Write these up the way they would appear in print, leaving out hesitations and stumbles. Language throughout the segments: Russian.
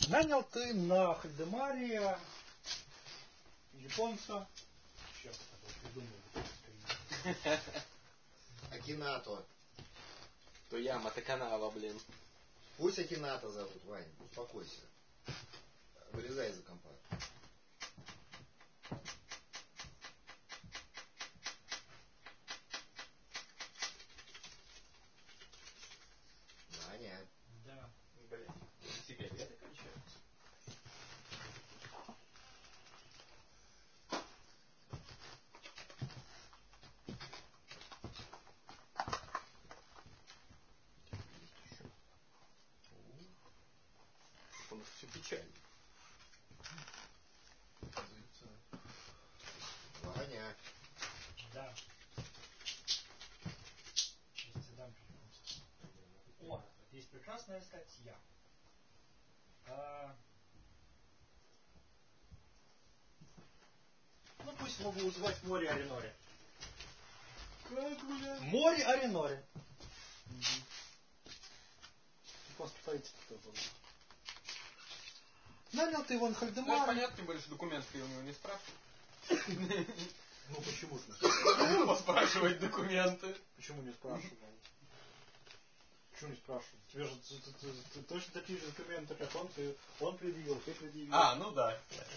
Нанял ты на Хальдемаре японца. Черт, придумал. Акинато. Тояма Таканава, блин. Пусть Акинато зовут, Вань, успокойся. Вылезай из-за компа. Ваня. Да. Блин, сигареты кончаются. У нас все печально. Ваня. Да. О, есть прекрасная статья. Ну пусть могу узвать море Ариноре. Как, блядь? Море Ариноре. Японский правитель кто был? Нанял ты его на Хальдемар. Ну, понятно, тем более, что документы у него не спрашивают. Ну почему же? Поспрашивать документы. Почему не спрашивал? Почему не спрашивал? Тебе же ты точно такие же документы, как он предъявил, ты предъявил. А, ну да.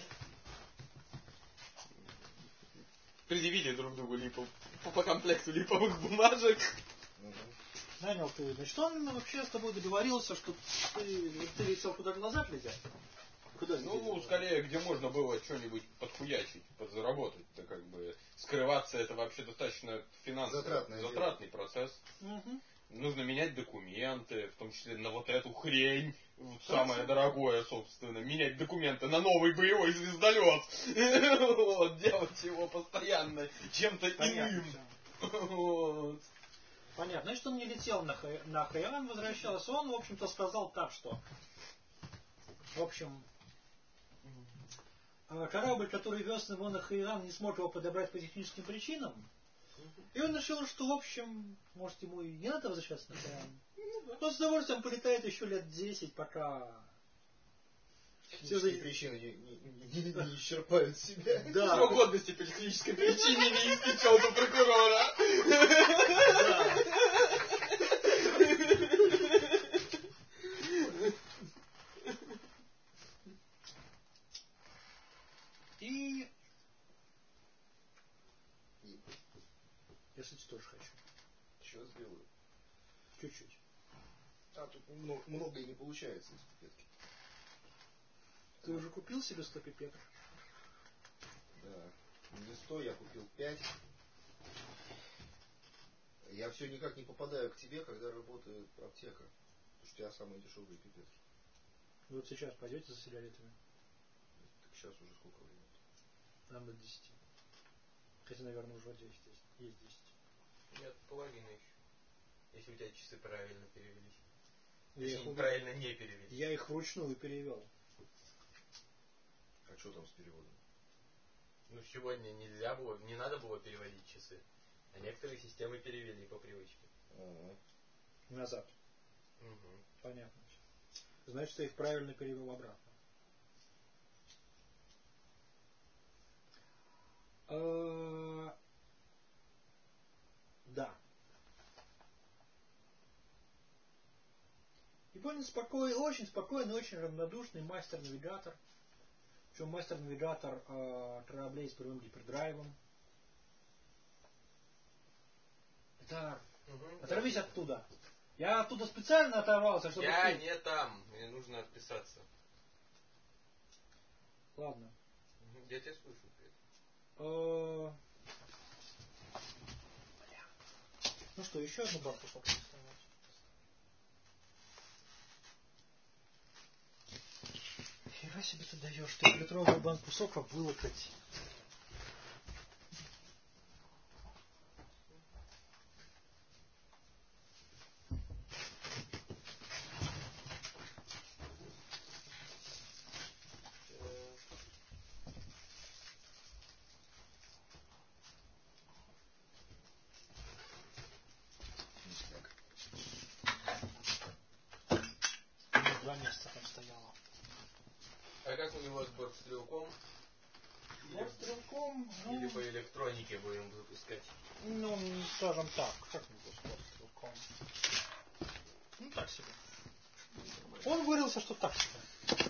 Предъявили друг другу по комплекту липовых бумажек. Нанял ты. Значит, он вообще с тобой договорился, что ты летел куда-то назад лететь? Куда Ну, скорее, где можно было что-нибудь подхуячить, подзаработать-то как бы. Скрываться это вообще достаточно финансово затратный процесс. Угу. Нужно менять документы, в том числе на вот эту хрень, самое дорогое, собственно, менять документы на новый боевой звездолет. Вот, делать его постоянно чем-то иным. Понятно. Значит, он не летел на Хайран, возвращался. Он, в общем-то, сказал так, что в общем, корабль, который вез его на Хайран, не смог его подобрать по техническим причинам. И он решил, что, в общем, может, ему и не надо возвращаться на Хайран. Он с удовольствием полетает еще лет 10, пока... Технические причины не исчерпают себя. Да. Срок годности по технической причине не истечел до прокурора. Да. И... Я, кстати, тоже хочу. Сейчас сделаю. Чуть-чуть. А тут много и не получается из пипетки. Ты уже купил себе 100 пипеток? Да. Не 100, я купил 5. Я все никак не попадаю к тебе, когда работает аптека. Потому что у тебя самые дешевые пипетки. Вы вот сейчас пойдете за сигаретами? Так сейчас уже сколько времени? Нам до 10. Хотя, наверное, уже 10 есть 10. Нет, половина еще. Если у тебя часы правильно перевелись. Если правильно не перевелись. Я их вручную перевел. А что там с переводом? Ну, сегодня нельзя было, не надо было переводить часы. А некоторые системы перевели по привычке. Назад. Угу. Понятно. Значит, я их правильно перевел обратно. Да. Японец очень спокойный, очень равнодушный мастер-навигатор. Причем мастер-навигатор кораблей с прямым гипердрайвом. Это... Оторвись оттуда. Я оттуда специально оторвался, чтобы Я ты... не там. Мне нужно отписаться. Ладно. Я тебя слышу. Ну что, еще одну банку попробуем. Хера себе ты даешь, 3-литровую банку сока вылокать. Два месяца там стояло. А как у него с бортстрелком? Бортстрелком, Или по электронике будем выпускать? ну, скажем так, как он был с бортстрелком? Ну, так себе. Он выразился, что так себе.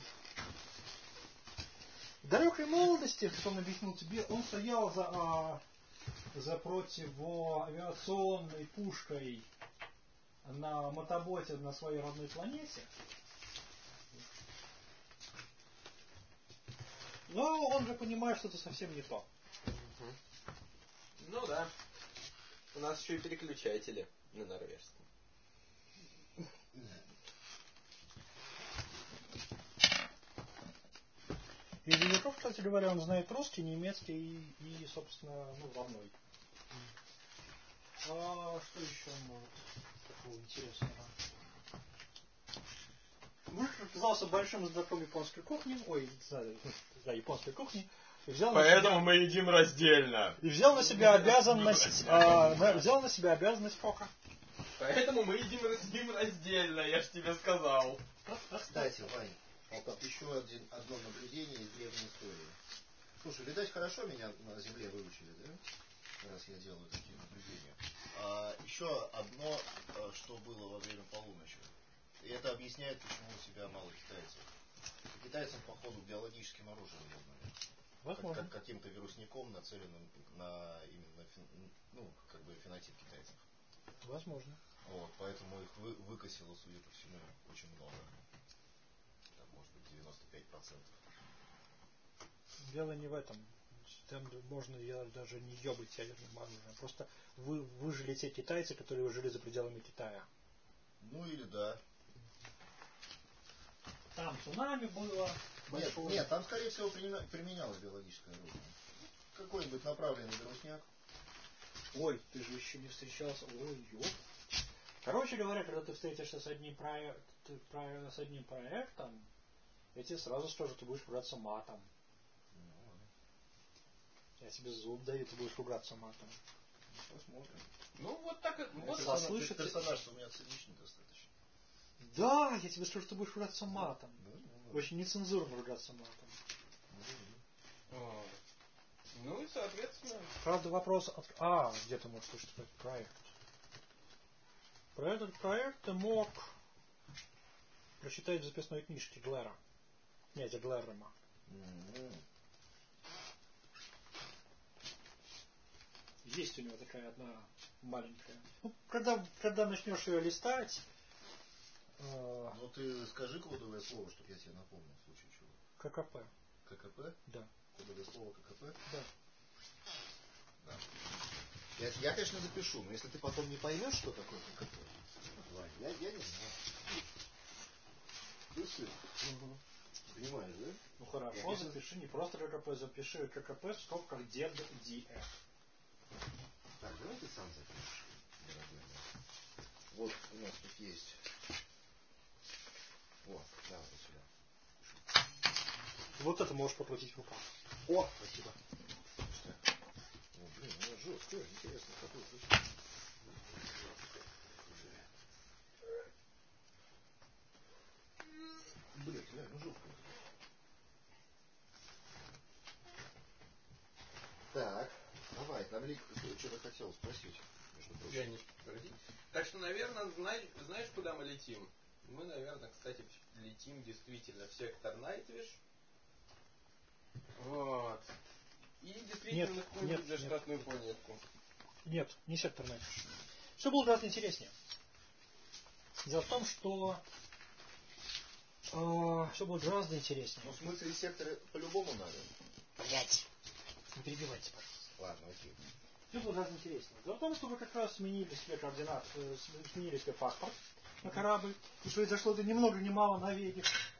В далекой молодости, как он объяснил тебе, он стоял за противоавиационной пушкой на мотоботе на своей родной планете. Но он же понимает, что это совсем не то. Ну да. У нас еще и переключатели на норвежском. Из языков, кстати говоря, он знает русский, немецкий и собственно, родной. А что еще может такого интересного? Муж оказался большим знатоком японской кухни, японской кухни. Поэтому мы едим раздельно. И взял на себя обязанность кока. Поэтому мы едим раздельно, я ж тебе сказал. Кстати, Вань, еще одно наблюдение из древней истории. Слушай, видать, хорошо меня на земле выучили, да? Раз я делаю такие наблюдения. Еще одно, что было во время полуночи. И это объясняет, почему у тебя мало китайцев. Китайцам, походу, биологическим оружием возможно. Каким-то вирусником, нацеленным на именно фенотип китайцев. Возможно. Вот, поэтому их выкосило, судя по всему, очень много. Там, может быть, 95%. Дело не в этом. Там можно даже не ебать ядерным оружием. Просто выжили те китайцы, которые жили за пределами Китая. Ну или да. Там цунами было. Нет, там, скорее всего, применялось биологическое оружие. Какой-нибудь направленный вирусняк. Ой, ты же еще не встречался. Ой, ёп. Короче говоря, когда ты встретишься с одним проектом, я тебе сразу скажу, ты будешь ругаться матом. Я тебе зуб даю, ты будешь ругаться матом. Посмотрим. Ну, вот так и... Вот персонаж у меня циничный достаточно. Да, я тебе скажу, что ты будешь ругаться матом. Очень нецензурно ругаться матом. Ну и соответственно... Правда, вопрос... где ты можешь слышать этот проект? Про этот проект ты мог прочитать в записной книжке Глэра. Князя Глэрема. Есть у него такая одна маленькая. Ну, когда начнешь ее листать... Ну ты скажи кодовое слово, чтобы я тебе напомнил, в случае чего. ККП. ККП? Да. Кодовое слово ККП? Да. Я, конечно, запишу, но если ты потом не поймешь, что такое ККП, Вань, я не знаю. Слышишь? Понимаешь, да? Ну хорошо, запиши не просто ККП, запиши ККП в скобках DEF. Так, давай ты сам запишешь, дорогой мой. Вот у нас тут есть. Вот, давай сюда. Вот это можешь покрутить в руках. О, спасибо. О, блин, у меня жесткое, интересно, какой тут. Блин, реально жесткое. Так, давай, там Лик что-то хотел спросить, между прочим. Я не спросить. Так что, наверное, знаешь, куда мы летим? Мы, наверное, кстати, летим действительно в сектор Найтвиш. Вот. И действительно на какую-нибудь заштатную планетку. Нет, не сектор Найтвиш. Все было гораздо интереснее. Дело в том, что все было гораздо интереснее. Ну, в смысле, сектора по-любому надо. Блять. Не перебивайте, пожалуйста. Ладно, окей. Все было гораздо интереснее. Дело в том, что вы как раз сменили себе координаты, сменили себе паспорт на корабль, и произошло это ни много ни мало на Веге.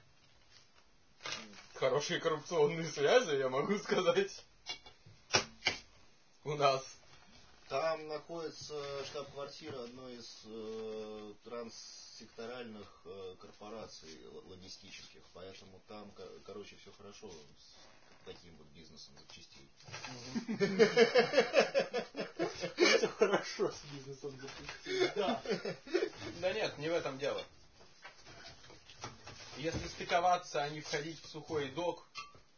Хорошие коррупционные связи, я могу сказать. У нас. Там находится штаб-квартира одной из транссекторальных корпораций логистических, поэтому там, короче, все хорошо с таким вот бизнесом запчастей. Все хорошо с бизнесом запустили. Да. Да нет, не в этом дело. если стыковаться, а не входить в сухой док,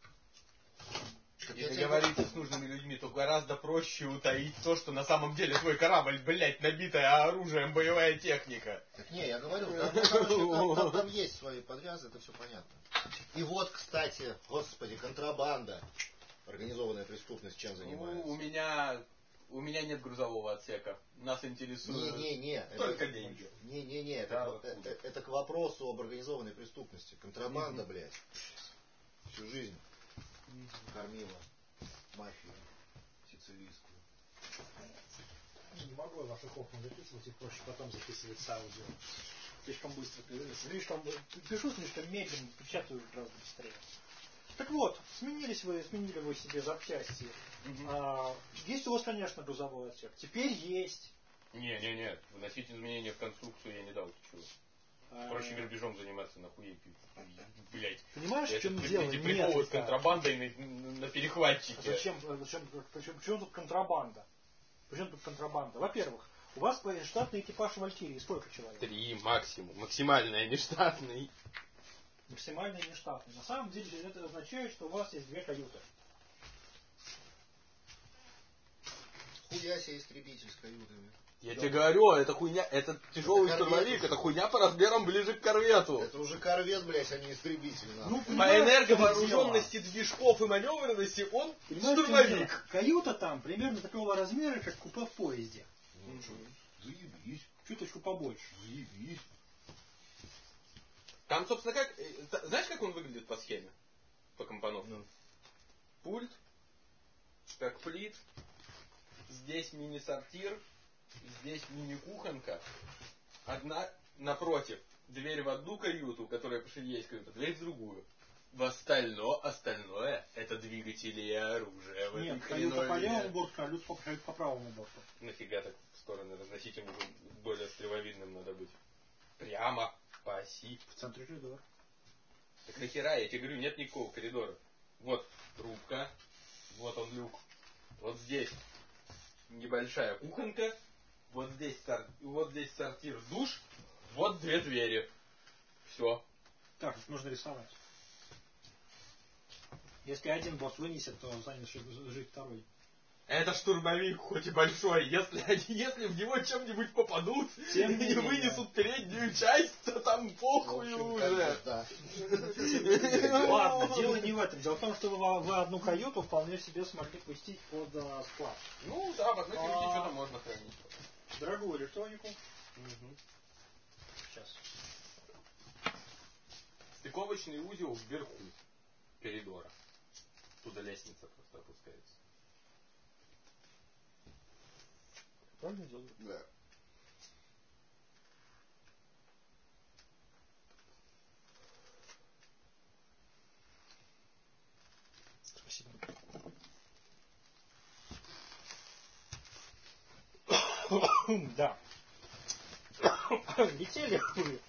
и Я договориться с нужными людьми, то гораздо проще утаить то, что на самом деле твой корабль, блядь, набитая оружием боевая техника. Так не, я говорю, там есть свои подвязы, это все понятно. И вот, кстати, господи, контрабанда. Организованная преступность чем занимается? У меня нет грузового отсека. Нас интересует только деньги. Не, это к вопросу об организованной преступности. Контрабанда, блядь, всю жизнь кормила мафию сицилийскую. Не могу я ваших окна записывать, их проще потом записывать с аудио. Слишком быстро пишу, слишком медленно, печатаю гораздо быстрее. Так вот, сменили вы себе запчасти. Есть у вас, конечно, грузовой отсек. Теперь есть. Не. Вносить изменения в конструкцию я не дал. Ты чего? Проще грабежом заниматься, нахуй, блять. Понимаешь, в чем дело? Эти приколы с контрабандой на перехватчике. Зачем? Почему тут контрабанда? Почему тут контрабанда? Во-первых, у вас штатный экипаж Валькирии. Сколько человек? 3 максимум. Максимальный, нештатный. Максимально нештатный. На самом деле это означает, что у вас есть 2 каюты. Хуя себе истребитель с каютами. Я тебе говорю, это хуйня, это тяжелый штурмовик, это хуйня по размерам ближе к корвету. Это уже корвет, блядь, а не истребитель. По энерговооруженности движков и маневренности он штурмовик. Каюта там примерно такого размера, как купе в поезде. Заебись. Чуточку побольше. Заебись. Там, собственно, знаешь, как он выглядит по схеме? По компоновке? Пульт, как плит, здесь мини-сортир, здесь мини-кухонка, одна напротив, дверь в одну каюту, которая по шире есть каюта, дверь в другую. В остальное это двигатели и оружие. Нет, каюта по левому борту, каюта по правому борту. Нафига так в стороны разносить, ему более стреловидным надо быть. Прямо по оси. В центре коридора. Так нахера, я тебе говорю, нет никакого коридора. Вот трубка, вот он люк. Вот здесь небольшая кухонка, вот здесь сортир, душ, вот 2 двери. Все. Так, нужно рисовать. Если один босс вынесет, то станет жить второй. Это штурмовик, хоть и большой. Если в него чем-нибудь попадут и вынесут переднюю часть, то там похуй уже. Ладно, дело не в этом. Дело в том, что вы одну каюту вполне себе смогли пустить под склад. Ну да, в одной каюте что-то можно хранить. Дорогую электронику. Сейчас. Стыковочный узел вверху коридора. Туда лестница просто опускается. Правильно делаю? Да. Спасибо. Да. Летели вы.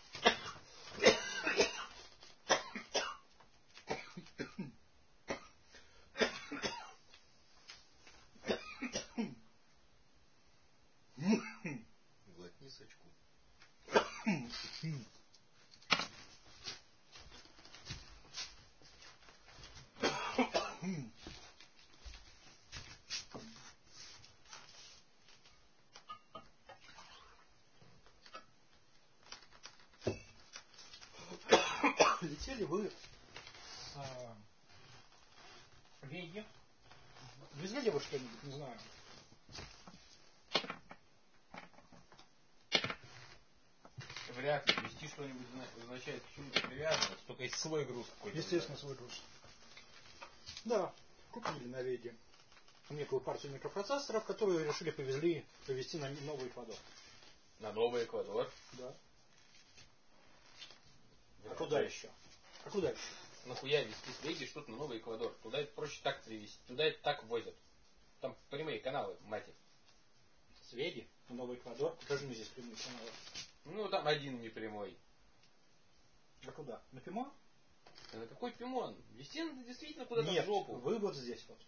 Глотни сачку. Летели вы Веге. Везли ли вы что-нибудь, не знаю. Вряд ли. Вести что-нибудь означает к чему-то привязываться, только если свой груз какой-то. Естественно, свой груз. Да, купили на Веге некую партию микропроцессоров, которые решили повезти на Новый Эквадор. На Новый Эквадор? Да. А куда еще? Нахуя везти с Веги что-то на Новый Эквадор? Туда это проще так привезти. Туда это так возят. Там прямые каналы, мать их. С Веги на Новый Эквадор? Покажи мне здесь прямые каналы. Ну, там один непрямой. А куда? На Пимон? Да на какой Пимон? Везти надо действительно куда-то Нет, в жопу. вы вот здесь вот.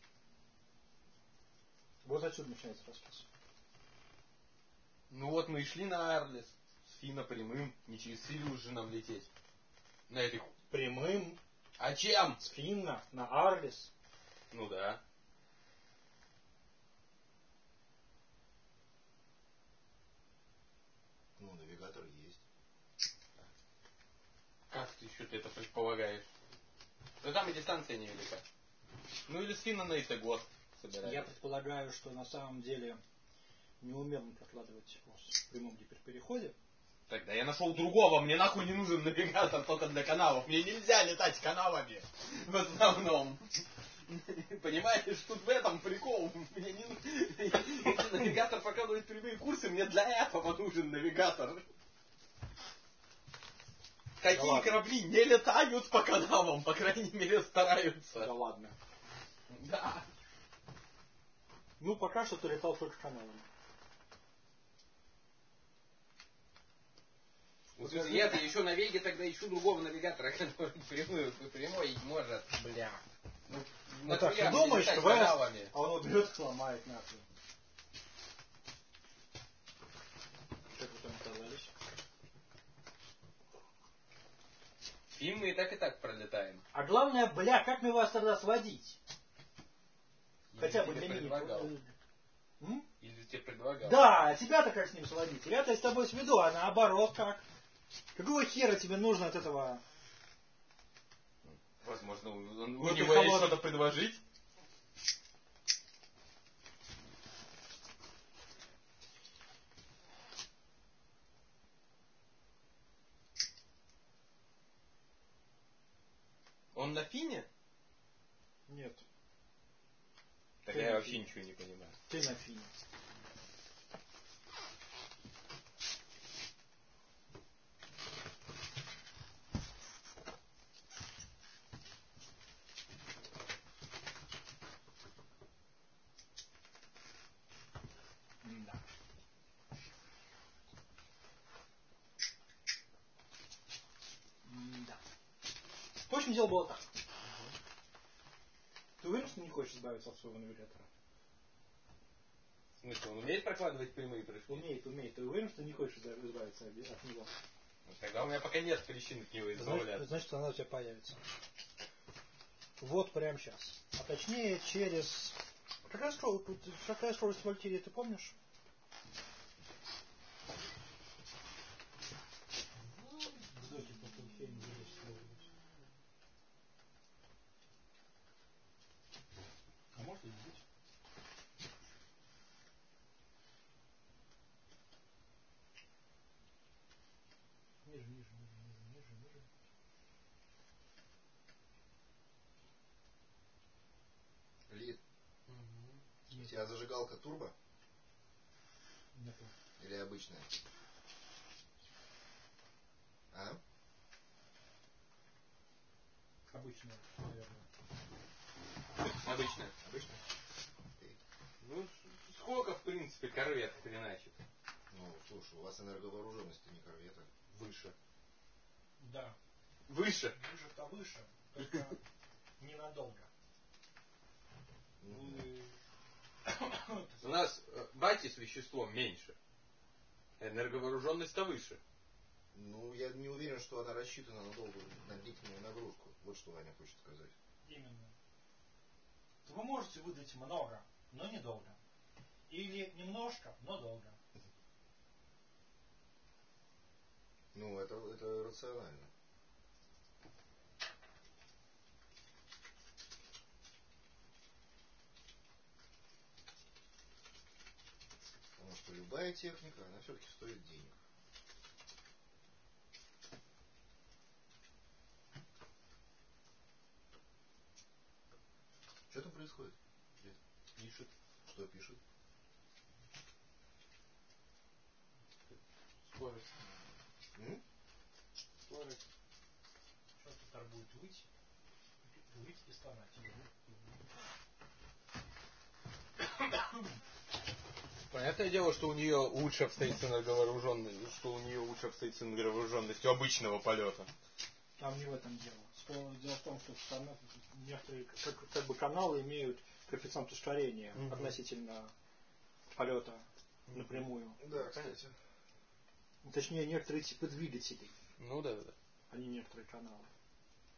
Вот отсюда начинается рассказ. Ну вот мы и шли на Арлес. С Фина прямым. Не через Сириус же нам лететь. На этой Прямым. А чем? С Финна на Арлис. Ну да. Ну, навигатор есть. Как ты еще это предполагаешь? Да там и дистанция невелика. Ну или с Финна на год собирать. Я предполагаю, что на самом деле не умел он прокладывать ось в прямом гиперпереходе. Тогда я нашел другого, мне нахуй не нужен навигатор только для каналов. Мне нельзя летать каналами. В основном. Понимаешь, тут в этом прикол. Мне не нужен навигатор прокладывает прямые курсы, мне для этого нужен навигатор. Такие корабли не летают по каналам, по крайней мере стараются. Да ладно. Да. Ну, пока что ты летал только каналами. Я-то еще на Веге тогда ищу другого навигатора, который прямой может. Бля. Ну так, ты думаешь, что а он его берет и сломает нахуй. Как вы там оказались? Им мы и так пролетаем. А главное, бля, как мне вас тогда сводить? Я Хотя бы тебе для предлагал. мини. Или тебе предлагал. Да, а тебя-то как с ним сводить? Я-то с тобой сведу, а наоборот как? Какого хера тебе нужно от этого? Возможно, у Вот него есть что-то предложить. Он на Фине? Нет. Тогда я вообще ничего не понимаю. Ты на Фине. Да. Да. В общем, дело было так. Ты уверен, что не хочешь избавиться от своего навигатора? В смысле, он умеет прокладывать прямые прыжки? Умеет. Ты уверен, что не хочешь избавиться от него? Ну, тогда у меня пока нет причин от него избавляться. Значит, она у тебя появится. Вот прямо сейчас. А точнее, через... Какая скорость Валькирии, ты помнишь? Вдохи по Фульфейну здесь следует. А может и не быть. Ниже. Лид. У тебя зажигалка турбо? Нету. Или обычная? А? Обычная, наверное. Обычная. Обычная? Окей. Ну, сколько, в принципе, корвет хреначит? Ну, слушай, у вас энерговооруженность не корвета. Выше. Да. Выше? Выше-то выше. Только ненадолго. У нас баки с веществом меньше. Энерговооруженность-то выше. Ну, я не уверен, что она рассчитана на длительную нагрузку. Вот что Ваня хочет сказать. Именно. Вы можете выдать много, но недолго. Или немножко, но долго. Ну, это рационально. Потому что любая техника, она все-таки стоит денег. Что там происходит? Пишет. Что пишет? Скорость. Скорость. Что тут будет выть? Выть и стонать. Понятное дело, что у нее лучше обстоит с энерговооруженностью, обычного полета. Там не в этом дело. Дело в том, что некоторые как бы каналы имеют коэффициент ускорения относительно полета напрямую. Да, кстати. Точнее, некоторые типы двигателей. Ну да. А не некоторые каналы.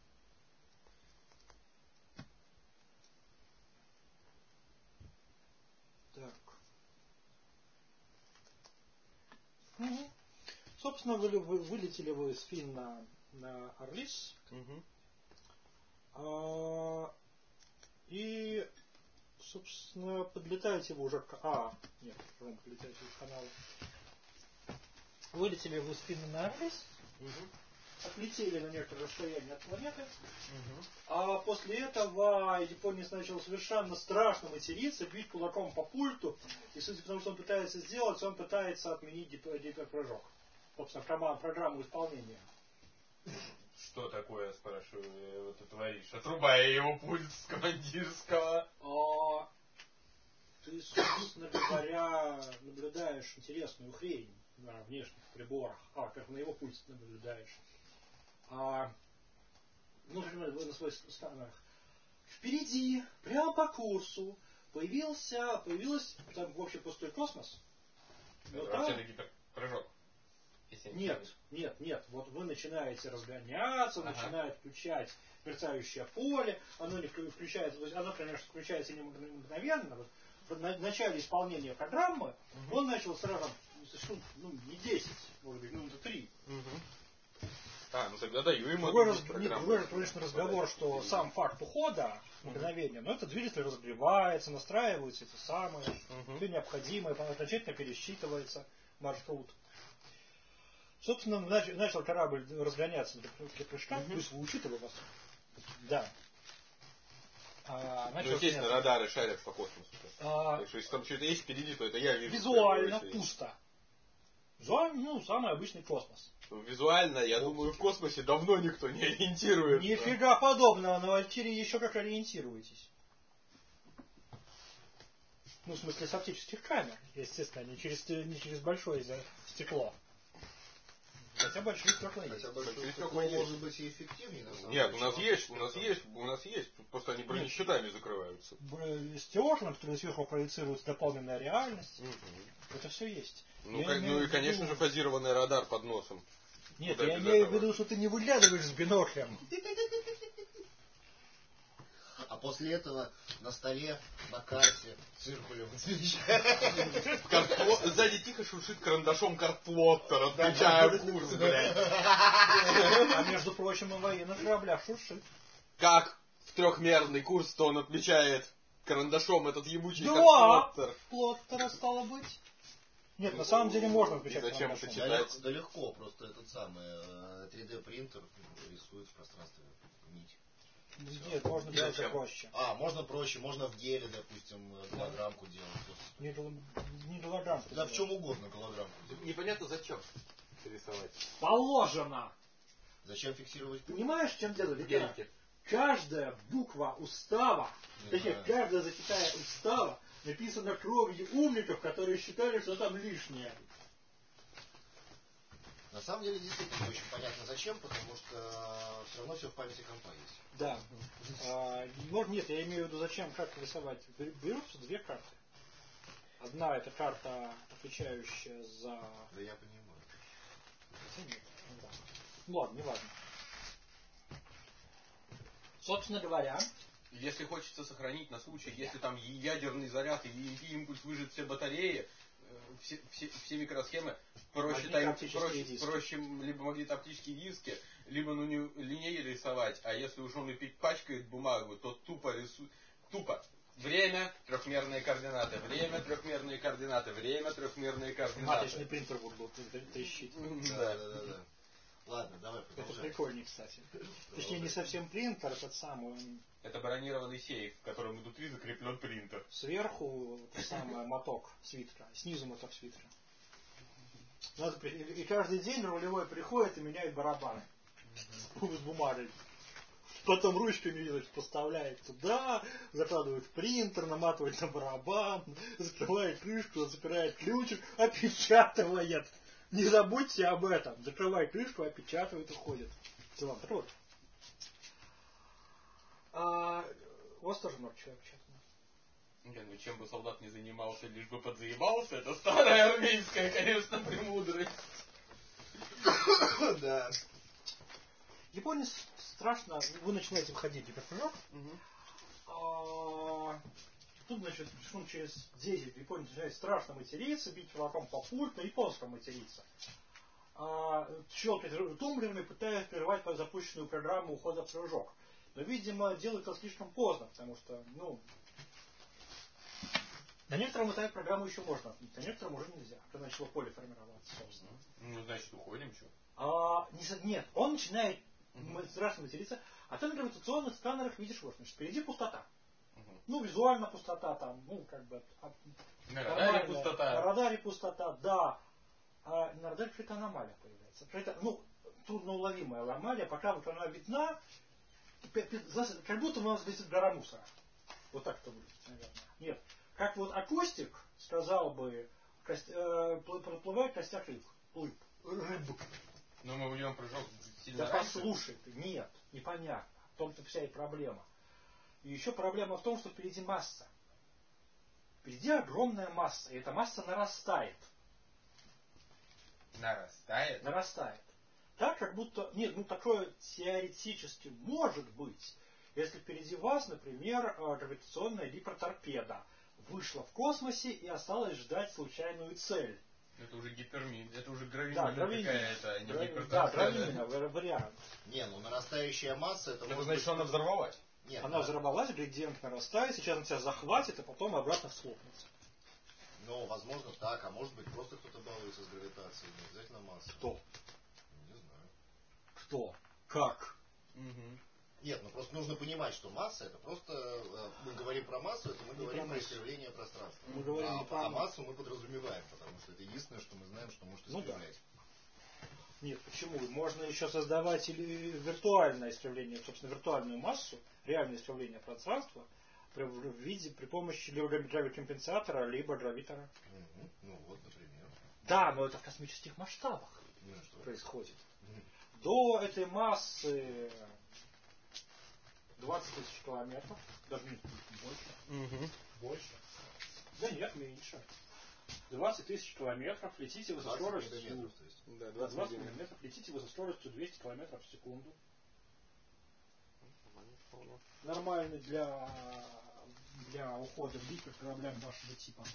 Собственно, вылетели вы с Финна на Арлис. И, собственно, подлетаете вы уже к... нет, потом подлетаете в канал. Вылетели вы с Финна на Арлис. Отлетели на некоторое расстояние от планеты. А после этого японец начал совершенно страшно материться, бить кулаком по пульту. И судя по тому, что он пытается сделать, он пытается отменить гиперпрыжок. Собственно, программу исполнения. Что такое, спрашиваю, ты творишь? Отрубая его пульт с командирского. Ты, собственно говоря, наблюдаешь интересную хрень на внешних приборах. Как на его пульсе наблюдаешь. На своих странах. Впереди, прямо по курсу, появился там вообще пустой космос. Это вообще гиперпрыжок. Нет. Вот вы начинаете разгоняться, начинает включать мерцающее поле, оно не включается, оно, конечно, включается не мгновенно. Вот, в начале исполнения программы он начал сразу, не 10, может быть, минуты 3. Тогда даю ему Другой же, конечно, разговор, что сам факт ухода мгновения, но это двигатель разогревается, настраиваются эти самые, все необходимое, окончательно пересчитывается маршрут. Собственно, начал корабль разгоняться для прыжка, то есть учитывая вас. Да. Естественно, радары шарят по космосу. Так что если там что-то есть впереди, то это я вижу. Визуально пусто. Самый обычный космос. Визуально, я думаю, в космосе давно никто не ориентируется. Нифига подобного, на Валькирии еще как ориентируетесь. В смысле, с оптических камер, естественно, не через большое стекло. Хотя большие стекла есть. Может быть и эффективнее, на самом деле. Нет, у нас есть. Просто они бронещитами закрываются. Стекла, которые сверху проецируются, дополненная реальность. Это все есть. И, конечно же, фазированный радар под носом. Нет, я имею в виду, что ты не выглядываешь с биноклем. А после этого на столе, на карте, циркулем Сзади тихо шуршит карандашом картплоттер, отмечая курс, блядь. А между прочим, на военных кораблях шуршит. Как в трехмерный курс, то он отмечает карандашом этот ебучий картплоттер. Плоттера стало быть. Нет, на самом деле можно отмечать карандашом. Зачем читать? Да легко, просто этот самый 3D принтер рисует в пространстве нить. Нет, можно делать проще. Можно проще, можно в геле, допустим, голограммку делать. Не голограммку. Да, в чем угодно голограммку. Непонятно зачем рисовать. Положено. Зачем фиксировать? Понимаешь, в чем дело? Ведь каждая буква устава, точнее, каждая запятая устава написана кровью умников, которые считали, что там лишнее. На самом деле, действительно, не очень понятно зачем, потому что все равно все в памяти компа есть. Да. Нет, я имею в виду, зачем, как рисовать. Берутся две карты. Одна это карта, отвечающая за... Да я понимаю. Нет, ладно, не важно. Собственно говоря... Если хочется сохранить на случай, если там ядерный заряд или импульс выжжет все батареи, все микросхемы, проще либо магнитооптические диски, либо линейки рисовать, а если уж он и пачкает бумагу, то тупо время, трехмерные координаты, время, трехмерные координаты, время, трехмерные координаты. Маточный принтер будет трещить. Да. Ладно, давай продолжай. Это прикольнее, кстати. Точнее, не совсем принтер, этот самый. Это бронированный сейф, в котором изнутри закреплен принтер. Сверху самый моток свитера, снизу моток свитера. И каждый день рулевой приходит и меняет барабаны. С бумагой. Потом ручками поставляет туда, закладывает в принтер, наматывает на барабан, закрывает крышку, запирает ключик, опечатывает. Не забудьте об этом. Закрывает крышку, опечатывает, уходит. Так вот. У вас тоже много человек опечатано. Чем бы солдат не занимался, лишь бы подзаебался, это старая армейская, конечно, премудрость. Да. Японец страшно, вы начинаете входить в гиперпрыжок. Тут, значит, через 10 японец начинает страшно материться, бить кулаком по пульту, на японском материться. щелкать тумблерами, пытаясь прервать запущенную программу ухода в прыжок. Но, видимо, делают это слишком поздно, потому что, на некотором этапе программу еще можно отменить, на некотором уже нельзя. Когда начало поле формироваться, собственно. Ну, значит, уходим, что? Нет, он начинает страшно материться, а ты на гравитационных сканерах видишь вот, значит, впереди пустота. Визуально пустота там, на радаре пустота. На радаре пустота, да. А на радаре какая-то аномалия появляется. Какая-то, трудноуловимая аномалия, пока вот она видна, как будто у нас висит гора мусора. Вот так это выглядит, наверное. Нет. Как вот акустик сказал бы, проплывает костяк рыб. Но мы уйдем прыжок сильно Да раньше. послушай ты, нет, непонятно. В том-то вся и проблема. И еще проблема в том, что впереди масса. Впереди огромная масса, и эта масса нарастает. Нарастает? Нарастает. Так, как будто... Нет, такое теоретически может быть, если впереди вас, например, гравитационная гиперторпеда вышла в космосе и осталось ждать случайную цель. Это уже гипермин, это уже гравимина какая-то, не гиперторпеда. Да, гравимина, вариант. Нарастающая масса, это значит, что она взорвалась. Нет, она взорвалась, градиент нарастает, сейчас она тебя захватит, и потом обратно схлопнется. Возможно так, а может быть просто кто-то балуется с гравитацией, не обязательно масса. Кто? Не знаю. Кто? Как? Нет, просто нужно понимать, что масса это просто, мы говорим про массу, это мы говорим про искривление пространства. Мы говорим а массу мы подразумеваем, потому что это единственное, что мы знаем, что может искривлять. Нет, почему? Можно еще создавать или виртуальное искривление, собственно, виртуальную массу, реальное искривление пространства при помощи либо гравикомпенсатора, либо гравитора. Например. Да, но это в космических масштабах происходит. До этой массы 20 тысяч километров, даже не больше. Больше. Да нет, меньше. 20 тысяч километров, летите вы со скоростью... Да, 20 миллиметров, летите вы со скоростью 200 километров в секунду. Нормально для ухода в диких кораблям вашего типа.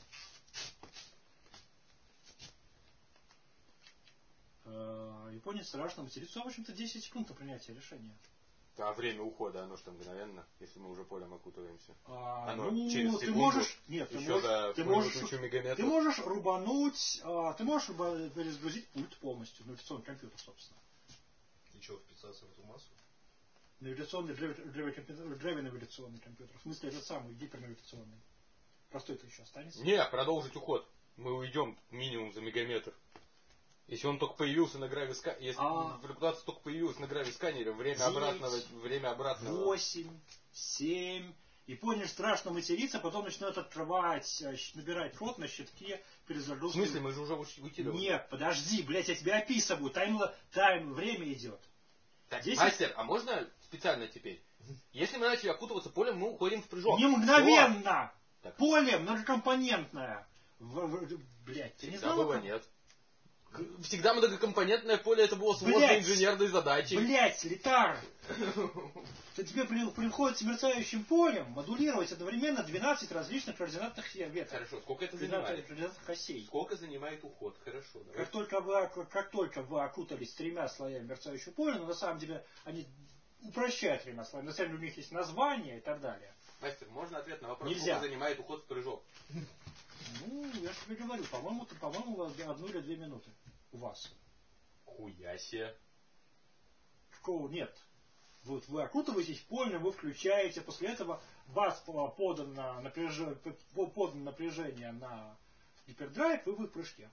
Япония страшно матерится, в общем-то, 10 секунд на принятие решения. А время ухода, оно что мгновенно, если мы уже полем окутываемся? Через секунду, ты можешь, нет, ты можешь рубануть, ты можешь перезагрузить пульт полностью, навигационный компьютер, собственно. И что, вписаться в эту массу? Навигационный, драйв-навигационный компьютер. В смысле, этот самый гипернавигационный. Простой-то еще останется. Не, продолжить уход. Мы уйдем минимум за мегаметр. Если он только появился на грависканере, если репутация только появилась на грависканере, время обратного. 8, 7. Япония страшно матерится, потом начинает открывать, набирать ход на щитке перезагрузки. В смысле, мы же уже выкидывали? Нет, подожди, блядь, я тебя описываю. Время идет. Так, 10... Мастер, а можно специально теперь? Если мы начали окутываться полем, мы уходим в прыжок. Не мгновенно! Поле многокомпонентное. Блядь, ты не знал? Было нет. Всегда многокомпонентное поле это было сложной инженерной задачей. Блять, литар! Тебе приходится мерцающим полем модулировать одновременно 12 различных координатных веток. Хорошо, сколько это занимает? Координатных осей. Сколько занимает уход? Хорошо. Как только вы окутались 3 слоями мерцающего поля, но на самом деле они упрощают 3 слоями. На самом деле у них есть название и так далее. Мастер, можно ответ на вопрос, Нельзя. Сколько занимает уход в прыжок? Я же тебе говорю, по-моему, 1 или 2 минуты у вас. Хуясе. Нет. Вот вы окутываетесь полем, вы включаете, после этого вас подано напряжение на гипердрайв, и вы в прыжке.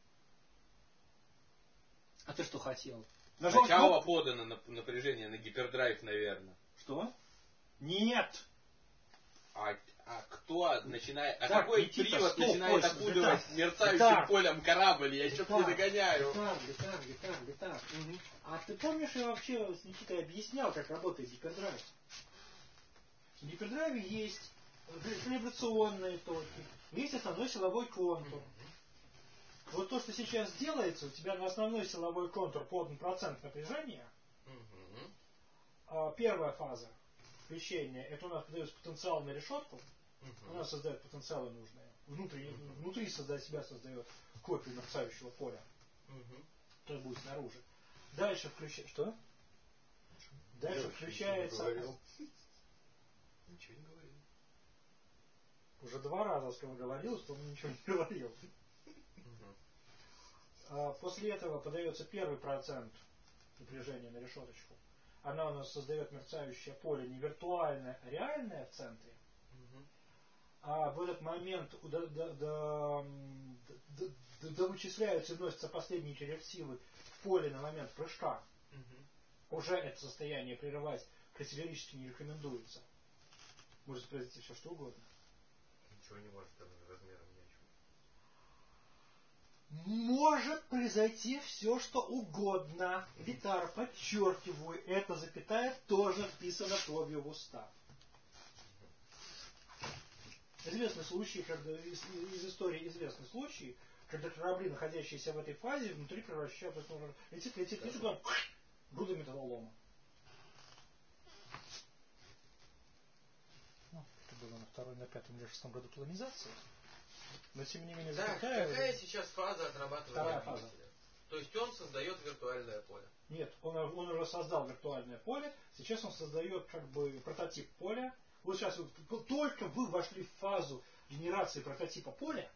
А ты что хотел? Сначала подано напряжение на гипердрайв, наверное. Что? Нет. А кто начинает... какой Никита, привод начинает окутывать мерцающим полем корабль? Я что-то не догоняю. Летар. А ты помнишь, я вообще с Никитой объяснял, как работает гипердрайв? В гипердрайве есть вибрационные точки, есть основной силовой контур. Вот то, что сейчас делается, у тебя на основной силовой контур подан процент напряжения. Первая фаза включения, это у нас подается потенциал на решетку. Она создает потенциалы нужные. Внутри себя создает копию мерцающего поля. который будет снаружи. Дальше включается... Что? Дальше включается... Ничего не говорил. Уже 2 раза говорил, что он ничего не говорил. После этого подается первый процент напряжения на решеточку. Она у нас создает мерцающее поле не виртуальное, а реальное в центре. А в этот момент вычисляются и вносятся последние черед-силы в поле на момент прыжка. Уже это состояние прерывать категорически не рекомендуется. Может произойти все что угодно. Ничего не может, там размером нечего. Может произойти все что угодно. Витар, подчеркиваю, это запятая тоже вписано кровью в устав. Известны случаи, когда из истории известны случаи, когда корабли, находящиеся в этой фазе, внутри превращаются, летит, груда металлолома. Это было на 2-м, на 5-м или 6-м году колонизации. Но тем не менее запятая... Какая сейчас фаза отрабатывания Вторая фаза. То есть он создает виртуальное поле? Нет, он уже создал виртуальное поле, сейчас он создает как бы прототип поля. Вот сейчас только вы вошли в фазу генерации прототипа поля,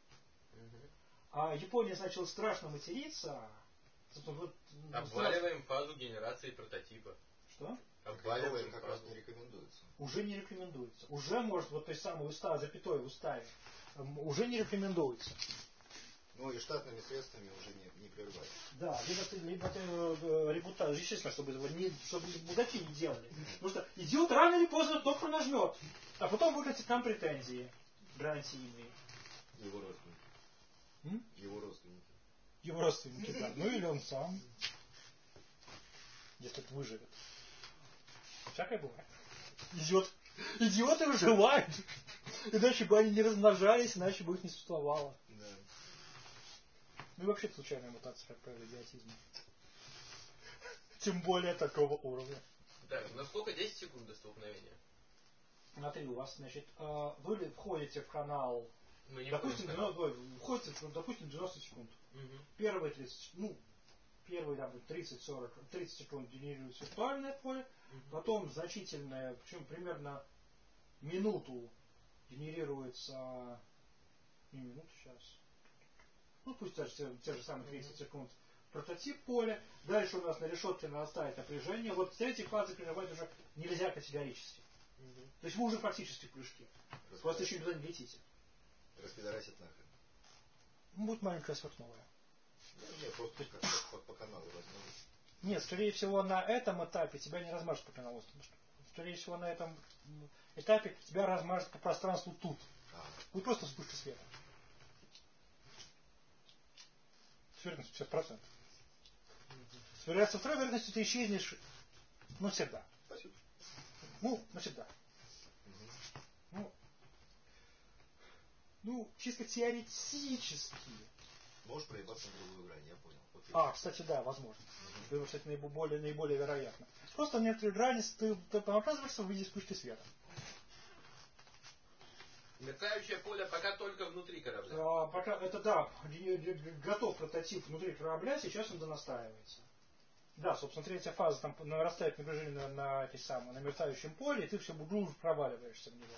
а Япония начала страшно материться. Обваливаем фазу генерации прототипа. Что? Обваливаем как раз не рекомендуется. Уже не рекомендуется. Уже может вот той самой устав, запятой в уставе, уже не рекомендуется. Ну и штатными средствами уже не прерывать. Да, либо ты репутацию, естественно, чтобы мудаки не делали. Потому что идиот рано или поздно только нажмет, а потом выкатит нам претензии гарантийные. Его родственники. Его родственники. Его родственники, да. Ну или он сам. Если это выживет. Всякое бывает. Идиоты выживают. Иначе бы они не размножались, иначе бы их не существовало. Да. Ну и вообще случайная мутация, как правило, идиотизма. Тем более такого уровня. Так, насколько 10 секунд до столкновения? Смотри, у вас, значит, вы входите в канал, Мы не допустим, входим 90 секунд. Угу. Первые 30-40, 30 секунд генерируется виртуальное поле, потом значительное, причем примерно минуту генерируется, не минуту сейчас, ну пусть даже те же самые 30 секунд прототип поля, дальше у нас на решетке нарастает напряжение, вот с этой фазы прерывать уже нельзя категорически. То есть вы уже фактически в прыжке. Просто еще никуда не летите. Распидорасит нахрен. Будет маленькая сверхновая. Нет, просто по каналу размажет. Нет, скорее всего на этом этапе тебя не размажет по каналу. Скорее всего на этом этапе тебя размажет по пространству тут. Будет просто вспышка света. С вероятностью 50%. С вероятностью второй вероятностью ты исчезнешь навсегда. Спасибо. Ну, навсегда. Ну, чисто теоретически. Можешь проебаться на другую грань, я понял. Вот Кстати, да, возможно. Это, кстати, наиболее вероятно. Просто в некоторые грани ты оказываешься в виде вспышки света. Мерцающее поле пока только внутри корабля. Пока это да, готов прототип внутри корабля, сейчас он донастраивается. Да, собственно, третья фаза, там нарастает напряжение на мерцающем поле, и ты все глубже проваливаешься в него.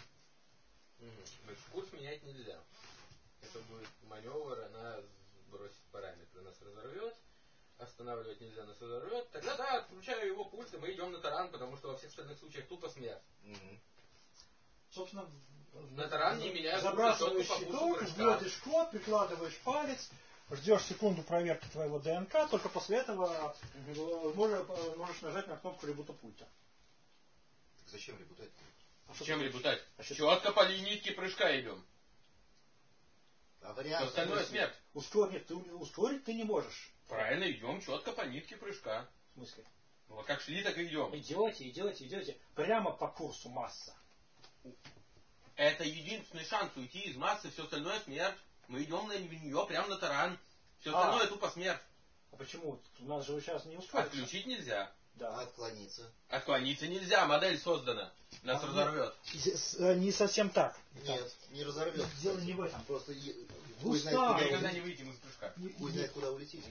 Курс менять нельзя. Это будет маневр, она бросит параметры, нас разорвет. Останавливать нельзя, нас разорвет. Тогда да, отключаю его пульс, и мы идем на таран, потому что во всех остальных случаях тупо смерть. Собственно, на таран не меняют. Забрасываешь щиток, вводишь код, прикладываешь палец, ждешь секунду проверки твоего ДНК, только после этого можешь нажать на кнопку ребута пульта. Зачем ребутать? Зачем ребутать? Четко по линии нитки прыжка идем. Вариант. Остальное смерть. Ускорить ты не можешь. Правильно, идем четко по нитке прыжка. В смысле? Вот как шли, так и идем. Идете. Прямо по курсу масса. Это единственный шанс уйти из массы, все остальное смерть. Мы идем на нее прямо на таран. Все остальное тупо смерть. А почему? У нас же сейчас не ускорится. Отключить нельзя. Да. Отклониться. Отклониться нельзя, модель создана. Нас разорвет. Не совсем так. Нет, не разорвет. Дело не в этом. Просто мы никогда не выйдем из прыжка. Пусть знает, куда улетите. Да.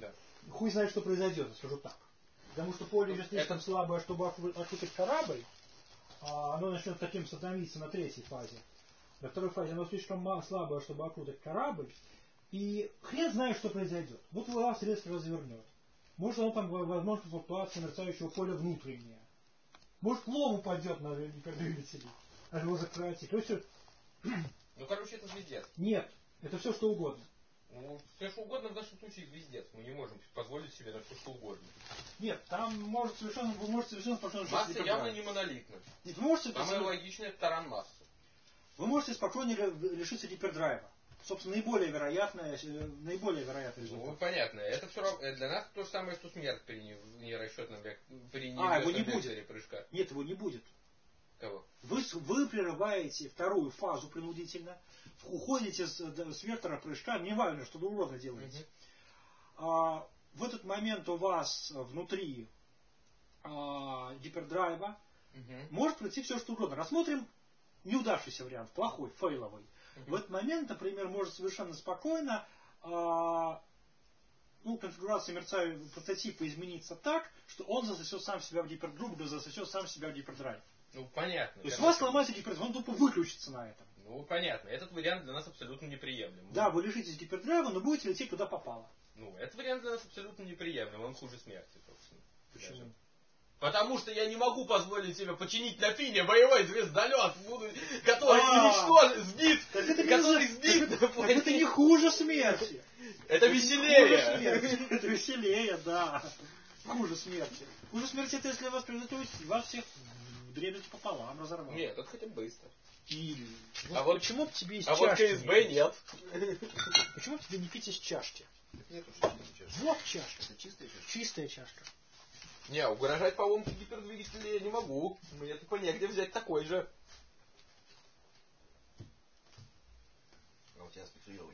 хуй знает, что произойдет, скажу так. Потому что поле еще слишком слабое, чтобы окутать корабль, а оно начнет таким становиться на третьей фазе. На второй фазе оно слишком слабое, чтобы окутать корабль, и хрен знает, что произойдет. Вот вас резко развернет. Может, оно там, возможно, флуктуация мерцающего поля внутренняя. Может, лом упадет на двигатели, а его закроете. То есть, Ну, короче, это звездец. нет, это все что угодно. Ну, все что угодно в нашем случае звездец. Мы не можем позволить себе на все что угодно. Нет, там вы можете совершенно спокойно... Масса явно не монолитна. Нет, вы можете... Самое логичное — это таран массы. Вы можете спокойно лишиться гипердрайва. Собственно, наиболее вероятный результат. Ну, понятно. Это все равно, для нас то же самое, что смерть при нерасчетном при его не векторе будет. прыжка. Нет, его не будет. Кого? Вы прерываете вторую фазу принудительно, уходите с вектора прыжка, не важно, что вы урода делаете. В этот момент у вас внутри гипердрайва может пройти все, что угодно. Рассмотрим неудавшийся вариант, плохой, фейловый. В этот момент, например, может совершенно спокойно конфигурация мерцающего прототипа измениться так, что он засосет сам себя в гипердрайв, засосет сам себя в гипердрайв. Ну, понятно. То есть у вас сломается гипердрайв, он тупо выключится на этом. Ну, понятно. Этот вариант для нас абсолютно неприемлем. Да, вы лишитесь гипердрайва, но будете лететь куда попало. Ну, этот вариант для нас абсолютно неприемлем. Он хуже смерти, собственно. Почему? Даже. Потому что я не могу позволить себе починить на Фине боевой звездолет, который сбит, который сбит на планете. Это не хуже смерти. Это веселее. Это веселее, да. Хуже смерти. Хуже смерти это если вас произойдет, вас всех дребезги пополам разорвало. Нет, это хотя бы быстро. Почему бы тебе из чашки? А вот КСБ нет. Почему бы тебе не пить из чашки? Нет уж чашки. Вот чашка. Это чистая чашка? Чистая чашка. Не, угрожать поломке гипердвигателя я не могу. Мне тупо негде взять такой же. А у тебя спецуевый.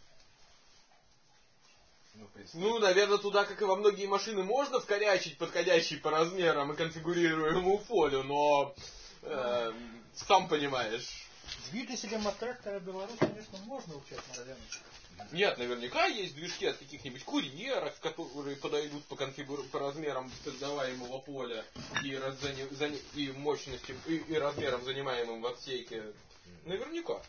Ну, наверное, туда, как и во многие машины, можно вкорячить подходящий по размерам и конфигурируемому полю, но сам понимаешь. Двигатель себе мототрактора Беларусь, конечно, можно учать на радиометре. Нет, наверняка есть движки от каких-нибудь курьеров, которые подойдут по размерам создаваемого поля и мощностям, и размерам, занимаемым в отсеке. Наверняка.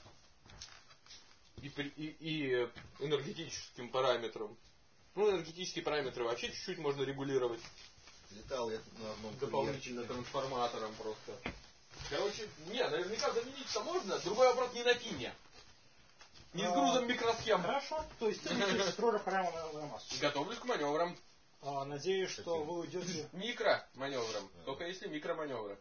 И энергетическим параметрам. Ну, энергетические параметры вообще чуть-чуть можно регулировать. Летал я тут на одном дополнительно трансформатором просто. Короче, не, наверняка заменить-то можно. Другой вопрос не на Фине. Не с грузом микросхем. Хорошо, то есть ты летишь строго прямо на массу. Готовлюсь к маневрам. Надеюсь, что вы уйдете... Микро-маневрам. Только если микро-маневры.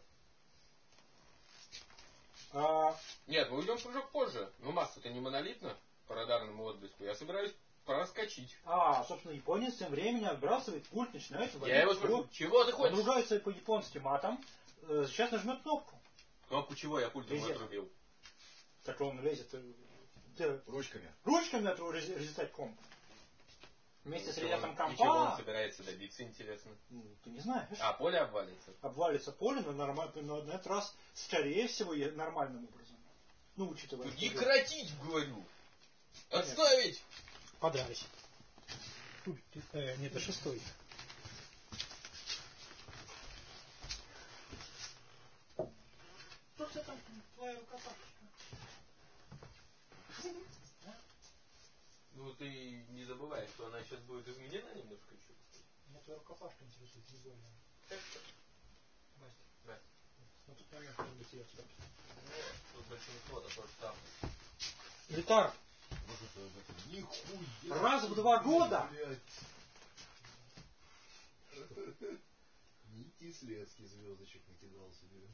Нет, мы уйдем в прыжок позже. Но масса-то не монолитна по радарному отблеску. Я собираюсь проскочить. Собственно, японец тем временем отбрасывает пульт, начинает водить. Я его спрошу, чего ты хочешь? Он ругается по-японски матом. Сейчас нажмет кнопку. Кнопку чего? Я пультом отрубил. Так он лезет... Ручками. Ручками надо резетать комп. Вместе с резетом компа... И чего он собирается добиться, интересно? Ты не знаешь. Поле обвалится? Обвалится поле, но на этот раз, скорее всего, нормальным образом. Ну, учитывая... Прекратить, говорю! Отставить! Подрались. Нет, это шестой. Что это там твоя рукопашка? Ну ты не забывай, что она сейчас будет изменена немножко чуть. Меня твоя рукопашка интересует, не больно. Настя. Да. Ну тут момент, может быть, я встал. Тут большинство-то тоже самое. Летар. Нихуя. Раз в 2 года. Нити следских звездочек накидал себе.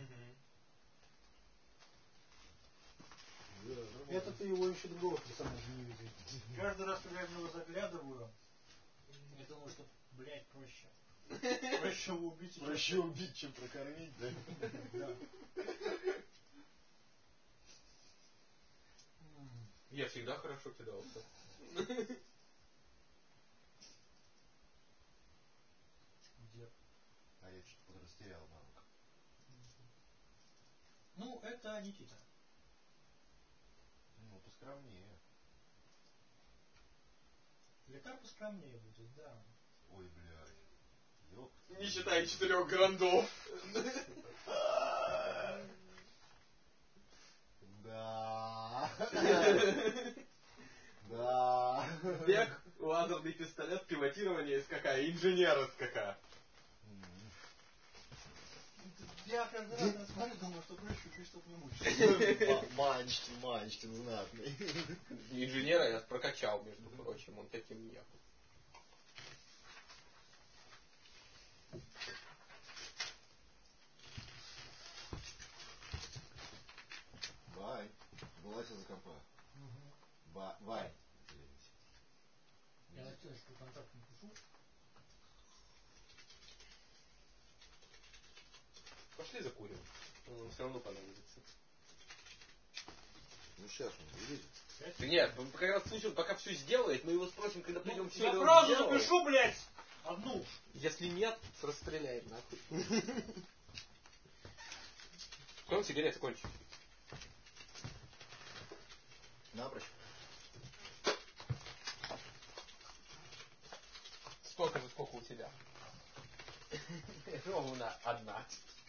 Это ты его еще другого персонажа не видел. Каждый раз, когда я в него заглядываю, я думаю, что, блядь, проще. Проще убить, чем прокормить, да? Да. Я всегда хорошо кидался. Где? А я что-то подрастерял навык. Ну, это Никита. Ну, поскромнее. Летар поскромнее будет, да. Ой, блядь. Ёп. Не считая 4 грандов. Да. Да. Бег, лазерный пистолет, пилотирование СКК, инженер СКК. Я каждый раз на смотрю, думаю, что проще Кристоф не мучает. Манчкин знатный. Инженера я прокачал, между прочим, он таким не был. Вань, вылазь из-за компа. Вань. Я на тележку контакт не пишу. Пошли закурим. Он все равно понадобится. Ну сейчас он вылезет. Да нет, он как раз слышит, пока все сделает, мы его спросим, когда придем в Я он фразу сделает. запишу, блядь! Одну. Если нет, расстреляет нахуй. Потом сигареты кончит. Напрочь. Столько же, сколько у тебя. Ровно одна.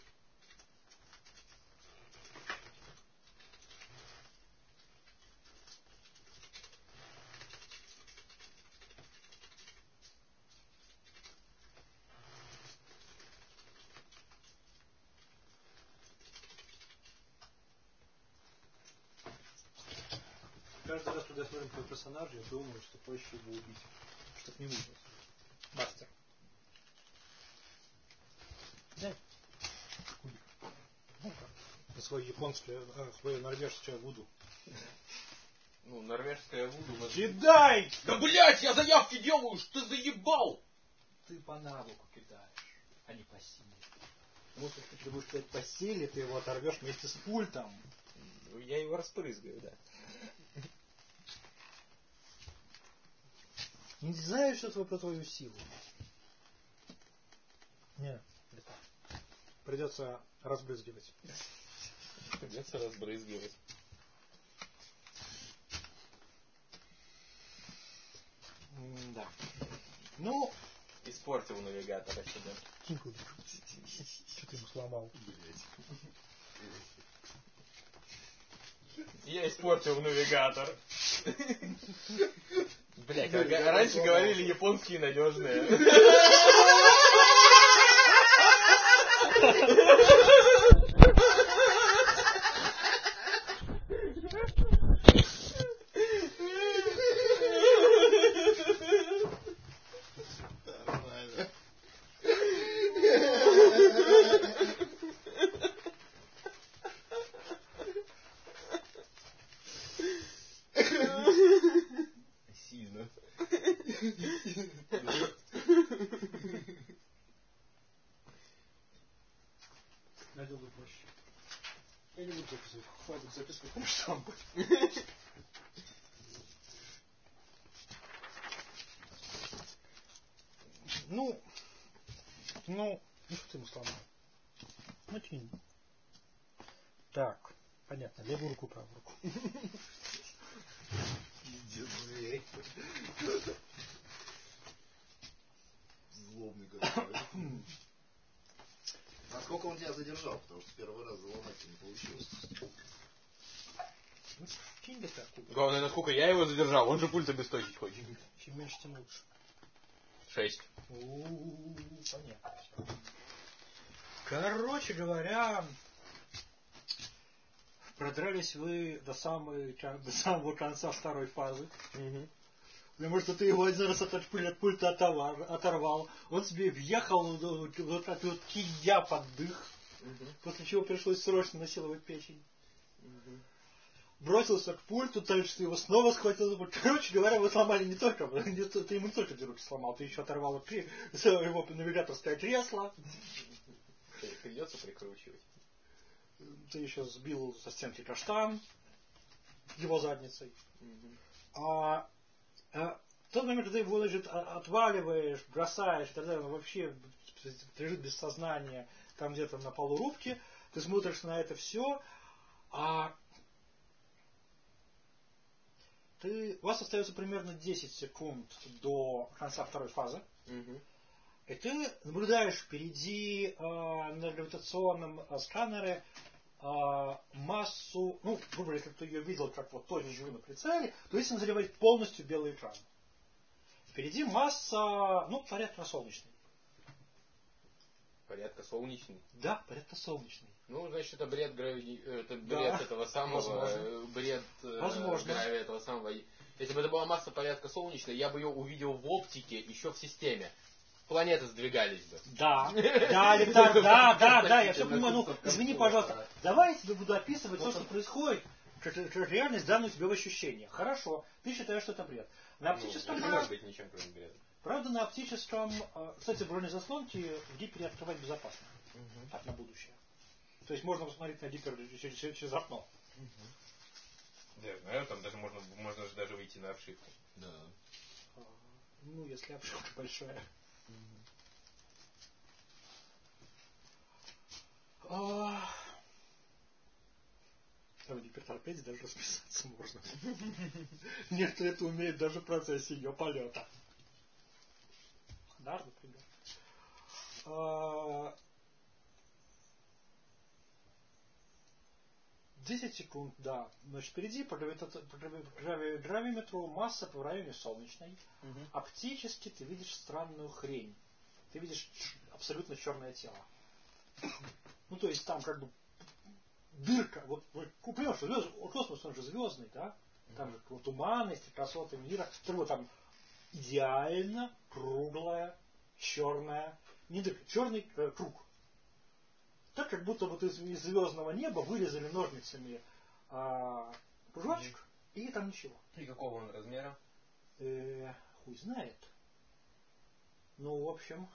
Каждый раз, когда я смотрю твой персонаж, я думаю, что проще его убить. Чтоб не выжил. Мастер. Дай. Кубик. Ну-ка. На свой японский, свое норвежское вуду. Ну, норвежская вуду. Кидай! Да блять, я заявки делаю, что ты заебал! Ты по навыку кидаешь, а не по силе. Ну, если ты будешь кидать по силе, ты его оторвешь вместе с пультом. Я его распрызгаю, да. Не знаю что-то про твою силу. Нет, это. Придется разбрызгивать. Придется разбрызгивать. Да. Ну, Испортил навигатора себе. Что ты ему сломал? Я испортил навигатор. Блять, раньше говорили японские надежные. Нормально. Сильно. Я делаю проще. Я не буду записывать. Хватит записывать, потому что там будет. Ну, что ты ему сломал? Ну, тяни. Так, понятно, левую руку, правую руку. Пиздец, зверь. Злобный какой. А сколько он тебя задержал? Потому что с первого раза ломать не получилось. Ну, кинь где-то. Главное, насколько я его задержал, он же пульт обесточить хочет. Чем меньше, тем лучше. 6. Понятно все. Короче говоря, продрались вы до самого конца второй фазы. Угу. Потому что ты его один раз от пульта оторвал. Он себе въехал вот так вот кия под дых. После чего пришлось срочно насиловать печень. Бросился к пульту, дальше ты его снова схватил за пульт. Короче говоря, вы сломали не только, ты ему не только две руки сломал, ты еще оторвал его навигаторское кресло. Придется прикручивать. Ты еще сбил со стенки каштан его задницей. В тот момент, когда его, значит, отваливаешь, бросаешь и так далее, он вообще лежит без сознания там где-то на полу рубки, ты смотришь на это все, у вас остается примерно 10 секунд до конца второй фазы. И ты наблюдаешь впереди на гравитационном сканере массу, ну, грубо говоря, если ты ее видел как вот тоже живую на прицеле, то если заливать полностью белый экран. Впереди масса, ну, порядка солнечной. Порядка солнечный? Да, порядка солнечной. Ну, значит, это бред это бред Да, этого самого, возможно. бред Возможно. гравия этого самого. Если бы это была масса порядка солнечной, я бы ее увидел в оптике еще в системе. Планеты сдвигались бы. Да, да, я все понимаю. Ну, извини, пожалуйста, давай я тебе буду описывать то, что происходит, как реальность, данную тебе в ощущениях. Хорошо, ты считаешь, что это бред. На оптическом... Ну, не может быть ничем, кроме бреда. Правда, на оптическом... Кстати, бронезаслонки в гипере открывать безопасно. Так, на будущее. То есть можно посмотреть на гипер через окно. Да, я знаю, там даже можно же даже выйти на обшивку. Да. Ну, если обшивка большая. А в гиперторпеде даже расписаться можно. Некоторые это умеют даже в процессе ее полета. Да, например. 10 секунд, да. Значит, впереди по гравиметру масса в районе солнечной. Оптически ты видишь странную хрень. Ты видишь абсолютно черное тело. Ну, то есть там как бы дырка. Вот понимаешь, что космос, он же звездный, да? Там же туманность, красоты мира. Только там идеально круглая, черная, не дырка, черный круг. Так, как будто вот из звездного неба вырезали ножницами кружочек, и там ничего. И какого он размера? Хуй знает. Ну, в общем,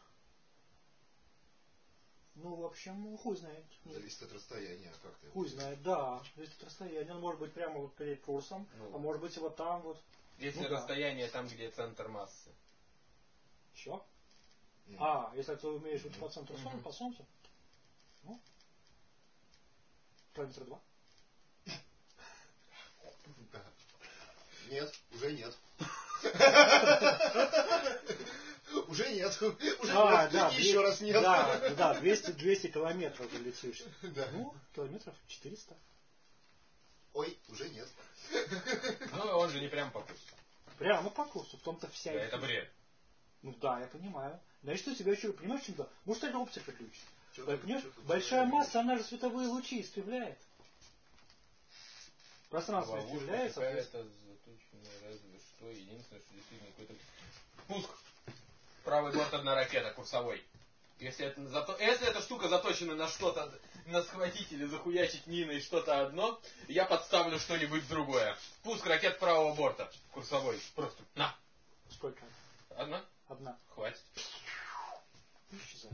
хуй знает. Зависит от расстояния, как ты. Хуй знает, да. Зависит от расстояния. Он может быть прямо вот перед курсом, а может быть и вот там вот. Если расстояние там, где центр массы. Что? Если ты умеешь по центру Солнца, по Солнцу? Ну, километра 2. Да. Нет, уже нет. Уже нет. Уже нет. Да, Еще раз нет. Да, 200 километров залетишь. Да. Ну, километров 400. Ой, уже нет. Ну, он же не прям по курсу. Прямо по курсу, в том-то вся... Да, это бред. Ну да, я понимаю. Значит, у тебя еще, понимаешь, чем-то? Может, это оптика ключ. Понимаешь, большая масса, она же световые лучи искривляет. Пространство искривляется. Это заточенное, разве что. Единственное, что действительно какой-то... Пуск! Правый борт, одна ракета, курсовой. Если эта штука заточена на что-то, на схватить или захуячить миной что-то одно, я подставлю что-нибудь другое. Пуск ракет правого борта, курсовой. Просто на! Сколько? Одна? Одна. Хватит. Исчезает.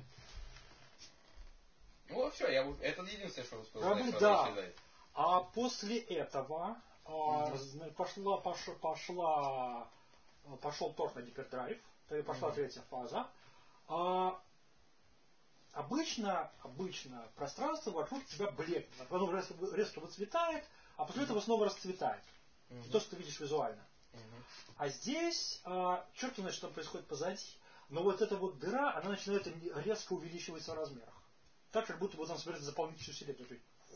Ну все, это единственное, что успел Как бы узнать, что да. она исчезает. А после этого пошел торг на гипердрайв, пошла третья фаза. Обычно пространство вокруг тебя блекнет, оно резко выцветает, а после этого снова расцветает. То, что ты видишь визуально. А здесь, черт знает, что происходит позади, но вот эта вот дыра, она начинает резко увеличиваться в размерах. Так, как будто бы там собирается заполнить вселенную.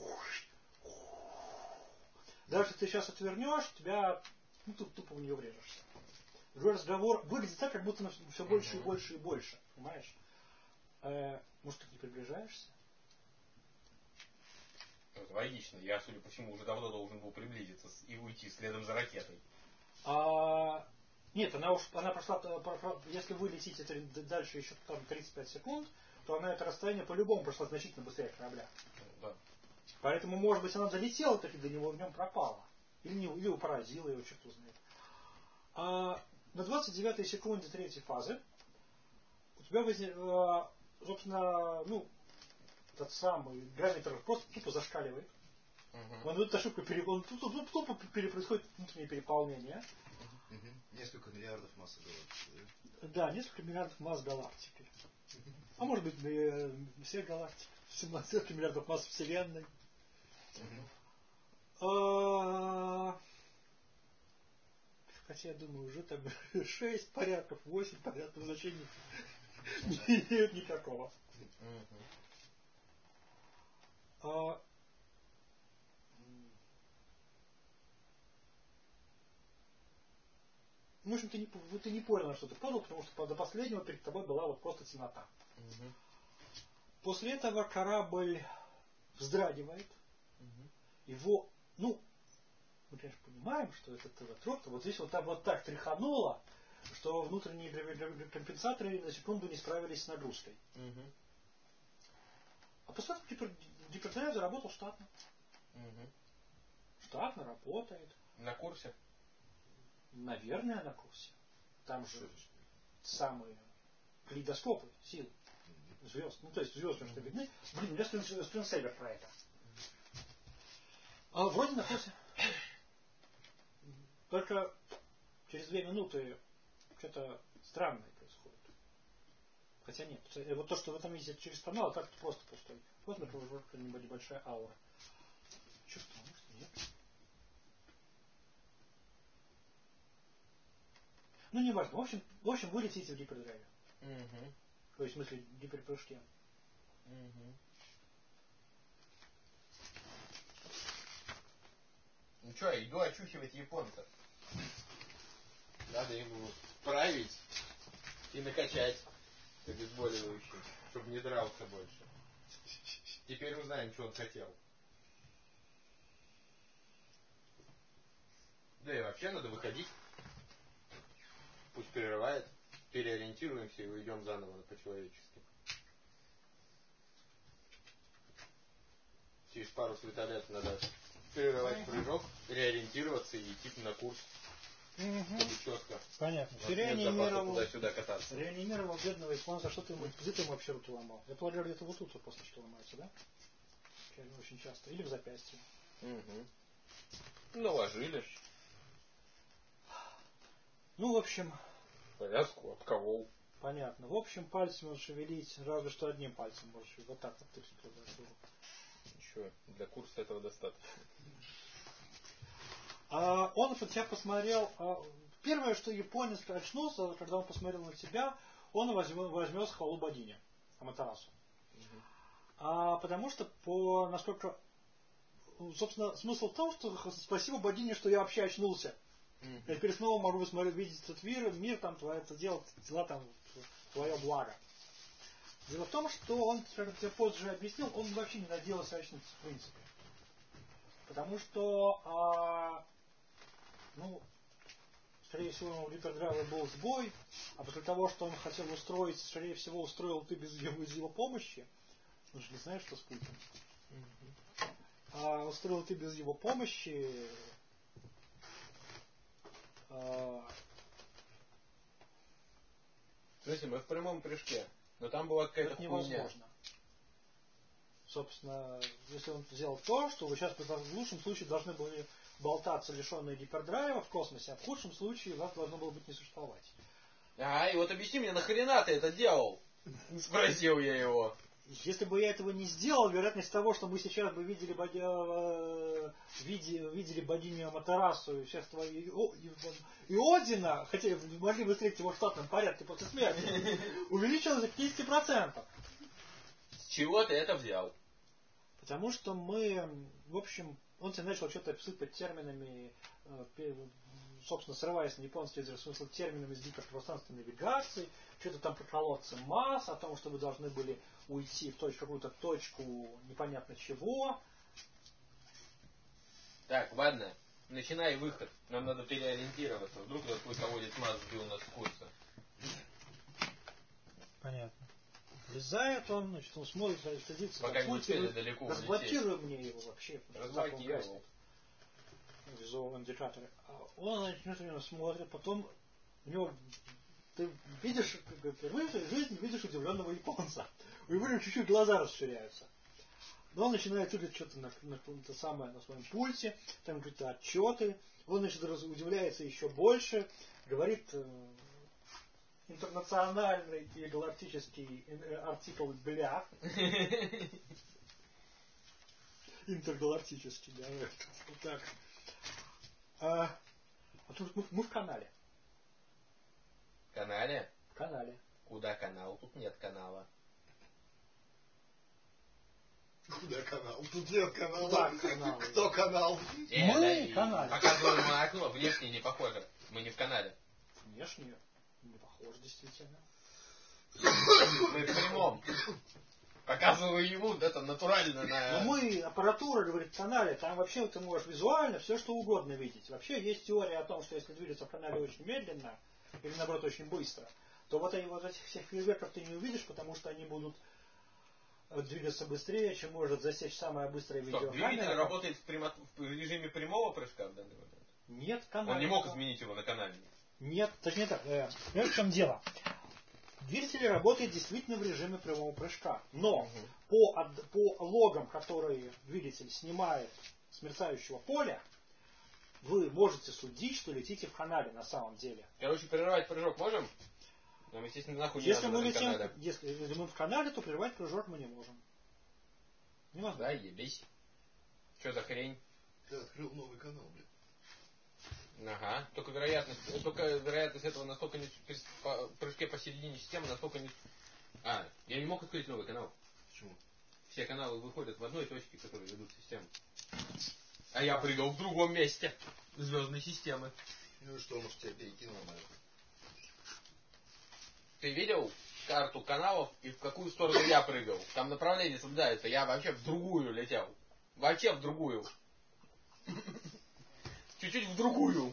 Даже если ты сейчас отвернешь, тебя тупо в нее врежешься. Разговор выглядит так, как будто все больше и больше и больше. Понимаешь? Может, ты не приближаешься? Это логично. Я, судя по всему, уже давно должен был приблизиться и уйти следом за ракетой. Нет, она прошла, если вы летите дальше еще там 35 секунд, то она это расстояние по-любому прошла значительно быстрее корабля. Да. Поэтому, может быть, она долетела, таки до него в нем пропала. Или его поразила, его черт узнает. На 29-й секунде третьей фазы у тебя собственно, тот самый гравиметр просто тупо зашкаливает. Он эту ошибку тупо происходит внутреннее переполнение. Несколько миллиардов масс галактики. Да, несколько миллиардов масс галактики. А может быть, все галактики. 17 миллиардов масс Вселенной. Хотя я думаю, уже там 6 порядков, 8 порядков значений Нет никакого. В общем, ты не понял, на что ты подал, потому что до последнего перед тобой была вот просто темнота. После этого корабль вздрагивает. Его, мы, конечно, понимаем, что это ТВ-троп, вот здесь вот так тряхануло, что внутренние компенсаторы на секунду не справились с нагрузкой. А после этого гипердрайв заработал штатно. Штатно работает. На курсе? Наверное, на курсе. Там же самые калейдоскопы сил звезд. Ну, то есть звезды, что видны. Блин, у меня скринсейвер про это. А вроде на курсе. Только через 2 минуты что-то странное происходит. Хотя нет. Вот то, что в этом видите через канал, так просто пустой. Вот, например, небольшая аура. Что-то, может, нет. Ну, не важно. В общем, вы летите в гипердрайве. То есть, в смысле, гиперпрыжке. Ну что, иду очухивать японца. Надо ему править и накачать обезболивающий, чтобы не дрался больше. Теперь узнаем, что он хотел. Да и вообще надо выходить. Пусть перерывает. Переориентируемся и уйдем заново по-человечески. Через пару светолет надо перерывать прыжок, реориентироваться и идти на курс. Чтобы четко. Понятно. Туда-сюда кататься. Реанимировал бедного японца. Что ты ему, где ты ему вообще руки ломал? Я полагаю, где-то вот тут после что ломается, да? Очень часто. Или в запястье. Наложили. Ну, в общем... Повязку обколол. Понятно. В общем, пальцем он шевелить, разве что одним пальцем можешь. Вот так вот ты Ничего, для курса этого достаточно. Он на тебя посмотрел... Первое, что японец очнулся, когда он посмотрел на тебя, он возьмет хвалу богини Аматерасу. Потому что, насколько... Собственно, смысл в том, что спасибо богине, что я вообще очнулся. Я теперь снова могу видеть этот мир там, это дело, дела там, твое благо. Дело в том, что он, как я позже объяснил, он вообще не надеялся очнуться, в принципе. Потому что, скорее всего, у гипердрайва был сбой, а после того, что он хотел устроить, скорее всего, устроил ты без его помощи. Он же не знает, что с пультом. Устроил ты без его помощи. Слушайте, мы в прямом прыжке, но там была какая-то хуйня. Невозможно. Собственно, если он сделал то, что вы сейчас в лучшем случае должны были болтаться лишенные гипердрайва в космосе, а в худшем случае вас должно было быть не существовать. И вот объясни мне, нахрена ты это делал? Спросил я его. Если бы я этого не сделал, вероятность того, что мы сейчас бы видели богиню Аматерасу и всех и Одина, хотя могли бы встретить его в штатном порядке после смерти, увеличилась до 50%. С чего ты это взял? Потому что мы, в общем, он тебе начал что-то сыпать терминами, собственно, срываясь на японский язык, смысл терминами из гиперпространственной навигации, что-то там про колодцы масс, о том, что вы должны были уйти в какую-то точку непонятно чего. Так, ладно, начинай выход. Нам надо переориентироваться. Вдруг твой колодец масс сбил нас с курса. Понятно. Влезает он, значит, он смотрит, садится. Пока не успели далеко улететь. Разблокируй мне его вообще. Разблокировал. Визуальные индикаторы. Он начнет смотрит, потом у него ты видишь, впервые в жизни видишь удивленного японца. У него чуть-чуть глаза расширяются. Но он начинает чудить что-то на своем пульсе, там какие-то отчеты. Он, значит, удивляется еще больше, говорит интернациональный и галактический артикль «бля». Интергалактический, да, вот так. Тут мы в канале. В канале? В канале. Куда канал? Тут нет канала. Куда канал? Тут нет канала. Да, канал. Кто канал? Мы канал. Показываем на окно, внешне не похоже. Мы не в канале. Внешне не похож, действительно. Мы в прямом. Показываю ему, это натурально на... Но мы, аппаратура, говорит, в канале, там вообще ты можешь визуально все что угодно видеть. Вообще есть теория о том, что если двигаться в канале очень медленно, или наоборот очень быстро, то вот этих всех фейерверков ты не увидишь, потому что они будут двигаться быстрее, чем может засечь самая быстрая Стоп, видеокамера. двигатель работает в режиме прямого прыжка в данный момент? Нет, канал. Он не мог изменить его на канале? Нет, точнее так. Понимаешь, в чем дело? Двигатель работает действительно в режиме прямого прыжка. Но по логам, которые двигатель снимает с мерцающего поля, вы можете судить, что летите в канале на самом деле. Короче, прерывать прыжок можем? Нам, естественно, нахуй не Если надо мы в этом летим, канале. если мы в канале, то прерывать прыжок мы не можем. Не можем. Да, ебись. Что за хрень? Ты открыл новый канал, блин. Ага. Только вероятность этого настолько не... В прыжке посередине системы настолько не... Я не мог открыть новый канал. Почему? Все каналы выходят в одной точке, которые ведут в систему. А я прыгал в другом месте звездной системы. Ну и что, может тебя перекинуло на это? Ты видел карту каналов и в какую сторону я прыгал? Там направление соблюдается. Я вообще в другую летел. Вообще в другую. Чуть-чуть в другую.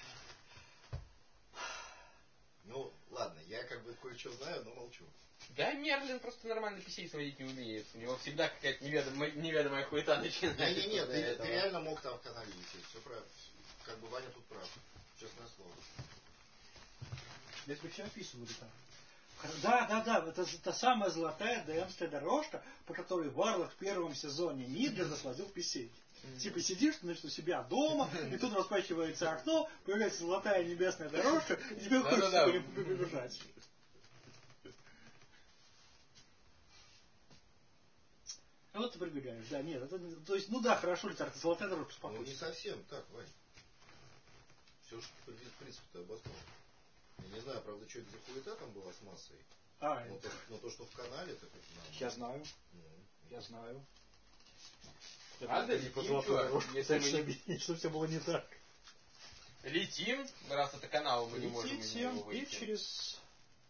Ну, ладно, я как бы кое-что знаю, но молчу. Да, Мерлин просто нормально писей сводить не умеет. У него всегда какая-то неведомая хуета начинается. Нет, ты реально мог там в канале лететь. Все правильно. Как бы Ваня тут прав. Честное слово. Здесь бы все описывали там. Да, это та самая золотая ДМская дорожка, по которой Варлок в первом сезоне Мидлерда сводил писей. Типа сидишь, значит, у себя дома, и тут распахивается окно, появляется золотая небесная дорожка, и тебе хочется побежать. А вот ты прибегаешь, да, нет, это, то есть, ну да, хорошо летать, это золотая дорожка, спокойно. Ну не совсем так, Вань. Все же принцип-то обоснован. Я не знаю, правда, что это за хуета там была с массой. Но то, что в канале, так это нормально. Я знаю. Я знаю. Ладно, летим, чувак, если мы объяснить, что все было не так. Летим, раз это канал, мы не можем из него выйти. И через...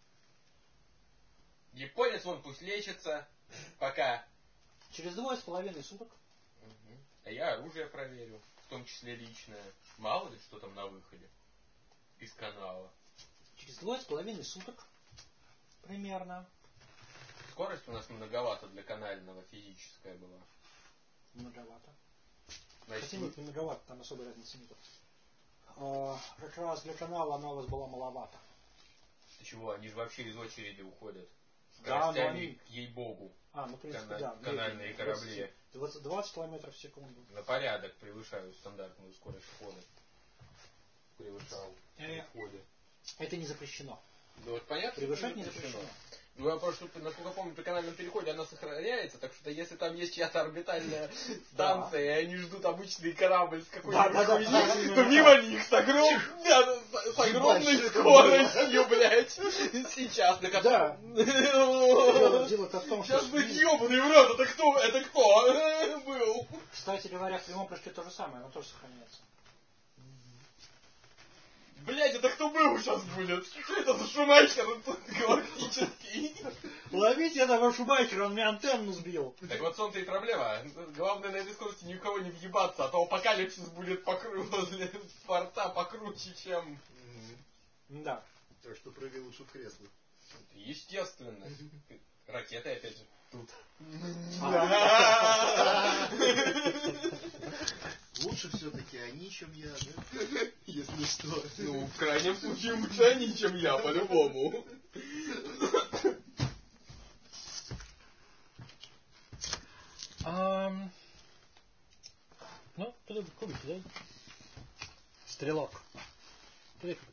Японец вон пусть лечится, пока... Через 2,5 суток. А я оружие проверю, в том числе личное. Мало ли, что там на выходе из канала. Через 2,5 суток. Примерно. Скорость у нас многовато для канального, физическая была. Многовато. Значит, Хотя нет, не многовато, там особой разницы нет. Как раз для канала она у вас была маловато. Ты чего, они же вообще из очереди уходят. Да, Скоростями, ей-богу. Ну, в принципе, да. Канальные корабли. 20 километров в секунду. На порядок превышают стандартную скорость хода. Превышал при входе. Это не запрещено. Ну вот понятно, превышать не запрещено. Ну, вопрос, что, насколько помню, при канальном переходе она сохраняется, так что если там есть чья-то орбитальная станция, и они ждут обычный корабль с какой-нибудь хуйней, то мимо них с огромной скоростью, блядь, сейчас, на котором... Дело-то в том, что... Сейчас будет ебаный в рот, это кто был? Кстати говоря, в прямом прыжке то же самое, оно тоже сохраняется. Блять, это кто был сейчас будет? Что это за Шумахер галактический? Ловите этого Шумахера, он мне антенну сбил. Так вот, в том-то и проблема. Главное на этой скорости ни в кого не въебаться, а то апокалипсис будет возле порта покруче, чем... Да. Так что прыгай лучше в кресло. Естественно. Ракеты опять же тут. Лучше все-таки они, чем я, да? Если что. Ну, в крайнем случае, лучше они, чем я, по-любому. Ну, туда кубик, да? Стрелок. Туда кубик.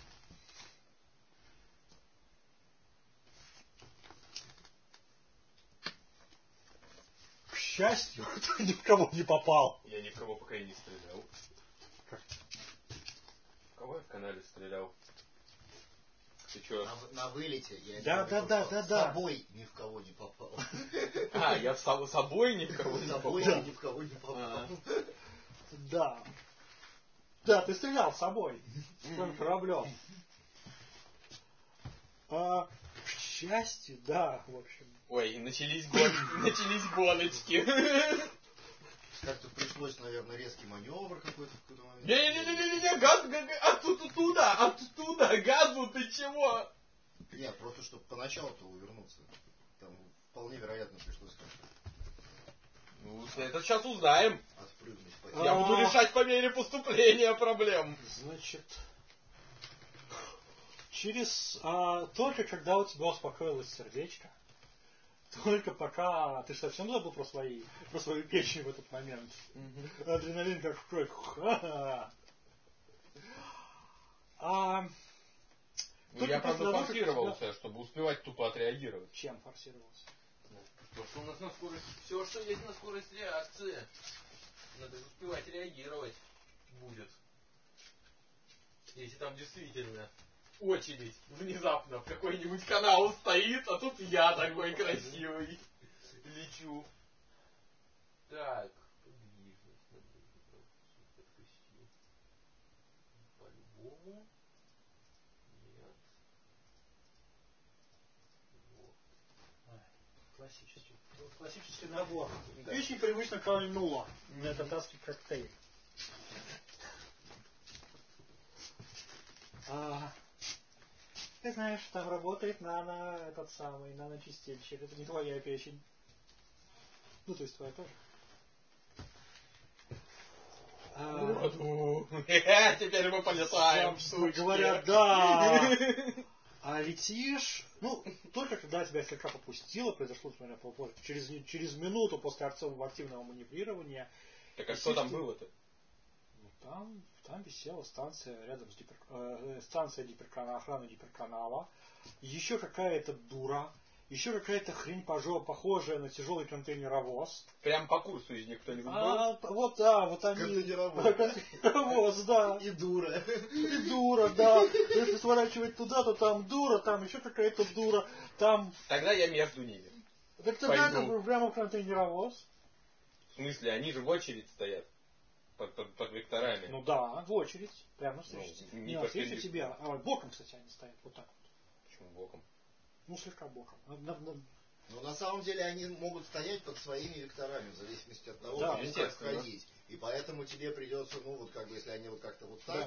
К счастью, ни в кого не попал. Я ни в кого пока и не стрелял. В кого я в канале стрелял? Ты чё? На вылете я Да. с собой ни в кого не попал. А, я с собой ни в кого не С собой попал. я ни в кого не попал. Да. Да, ты стрелял с собой. Своим кораблем. К счастью, да, в общем. Ой, начались гоночки. Как-то пришлось, наверное, резкий маневр какой-то в какой-то момент. Не-не-не-не-не, газ, оттуда, газу, ты чего? Нет, просто чтобы поначалу-то увернуться. Там вполне вероятно пришлось как-то Ну, это сейчас узнаем. отпрыгнуть по Я буду решать по мере поступления проблем. Значит, только когда у тебя успокоилось сердечко, только пока ты совсем забыл про свою печень в этот момент. Адреналин как в кровь. Я, правда, форсировался, чтобы успевать тупо отреагировать. Чем форсировался? Потому что у нас на скорость... Все, что есть на скорость реакции. Надо успевать реагировать будет. Если там действительно очередь внезапно в какой-нибудь канал стоит, а тут я такой красивый лечу. Так, подвижность надо подпустить. По-любому. Нет. Вот. Классический набор. Да. Печень привычно кольнула. Это татарский коктейль. Ты знаешь, там работает наночистильщик. Это не твоя печень. Ну, то есть твоя тоже. Теперь мы полетаем. Говорят, да. А летишь, только когда тебя слегка попустило, произошло, смотря, через минуту после активного маневрирования. Так а что там было-то? Там висела станция рядом с станция охраны гиперканала. Еще какая-то дура. Еще какая-то хрень похожая на тяжелый контейнеровоз. Прям по курсу из них кто-нибудь был? Вот они. Контейнеровоз, да. И дура. И дура, да. Если сворачивать туда, то там дура, там еще какая-то дура. Там... Тогда я между ними. Так тогда это прямо контейнеровоз. В смысле, они же в очередь стоят. Под векторами. Ну да, в очередь. Прямо навстречу. Не навстречу тебе. Боком, кстати, они стоят. Вот так вот. Почему боком? Слегка боком. Но на самом деле они могут стоять под своими векторами, в зависимости от того, как входить. И поэтому тебе придется, если они как-то вот так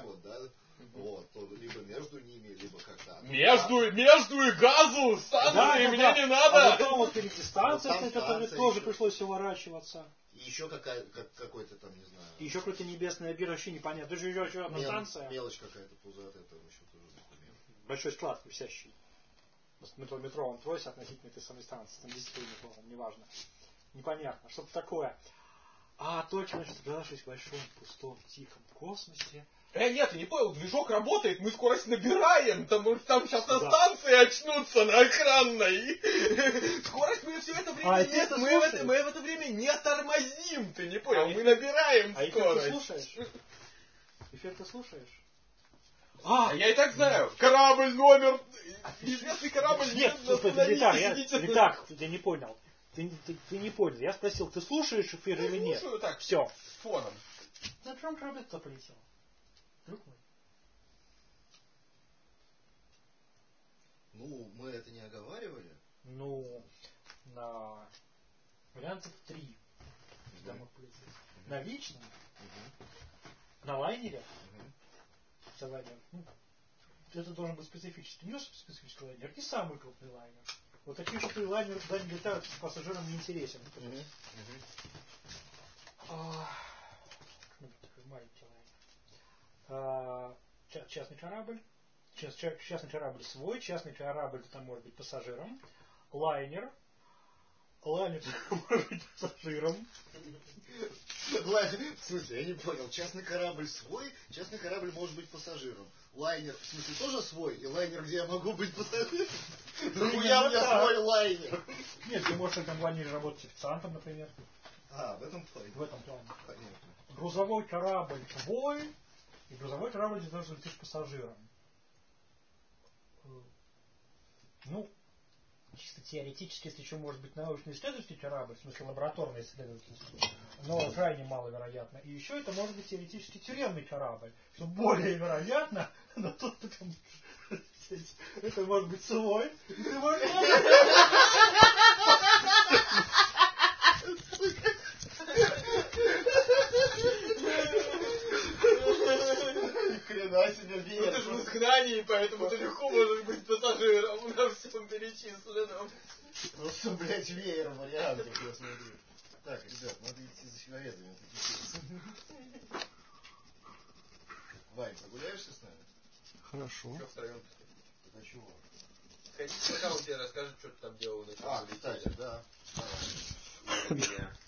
то либо между ними, либо как-то. Между и газу! Станции мне не надо! А потом впереди станция, которой тоже пришлось уворачиваться. И еще какой-то там, не знаю. И еще какое-то небесное бир, вообще непонятно. Это же еще одна станция. Мелочь какая-то пузатая, там еще тоже. Большой склад висящий. Метро он тройся относительно этой самой станции. Там 10 метро, неважно. Непонятно, что-то такое. Точно, оказавшись в большом, пустом, тихом космосе. Нет, ты не понял, движок работает, мы скорость набираем, там сейчас на станции очнутся на охранной. Скорость мы все это время мы в это время не тормозим, ты не понял, мы набираем скорость. Эффект ты слушаешь? Я и так знаю. Корабль номер... Известный корабль... Нет, не так, я не понял. Ты не понял. Я спросил, ты слушаешь эфир или нет? Слушаю так. Все. Фоном. На чем корабль-то полетел? Друг мой. Мы это не оговаривали? На вариантов 3. Когда мы полетели. На личном. На лайнере. Лайнер. Это должен быть специфический. Не специфический лайнер, и самый крупный лайнер. Вот такие крупные лайнеры туда не летают, с пассажирам не интересен. Такой маленький лайнер. Частный корабль. Частный корабль свой, частный корабль там может быть пассажиром. Лайнер. Лайнер может быть пассажиром. В смысле, я не понял. Частный корабль свой, частный корабль может быть пассажиром. Лайнер, в смысле, тоже свой? И лайнер, где я могу быть пассажиром? Нахуя мне свой лайнер? Нет, ты можешь в этом лайнере работать официантом, например. В этом плане. В этом плане. Понятно. Грузовой корабль твой, и грузовой корабль, где должен быть пассажиром. Ну, чисто теоретически, если еще может быть научно-исследовательский корабль, в смысле лабораторный исследовательский, но крайне маловероятно. И еще это может быть теоретически тюремный корабль, что более вероятно, но тут потому это может быть свой, и ты можешь... Хрена себе веер. Ты же в изгнании, поэтому ты легко можешь быть пассажиром на всем перечисленном. Просто, блядь, веер вариантов, я смотрю. Так, ребят, надо идти за человеками. Вань, прогуляешься с нами? Хорошо. Что втроем? А чего? Ходите, пока он тебе расскажет, что ты там делал. Кстати, да. Давай.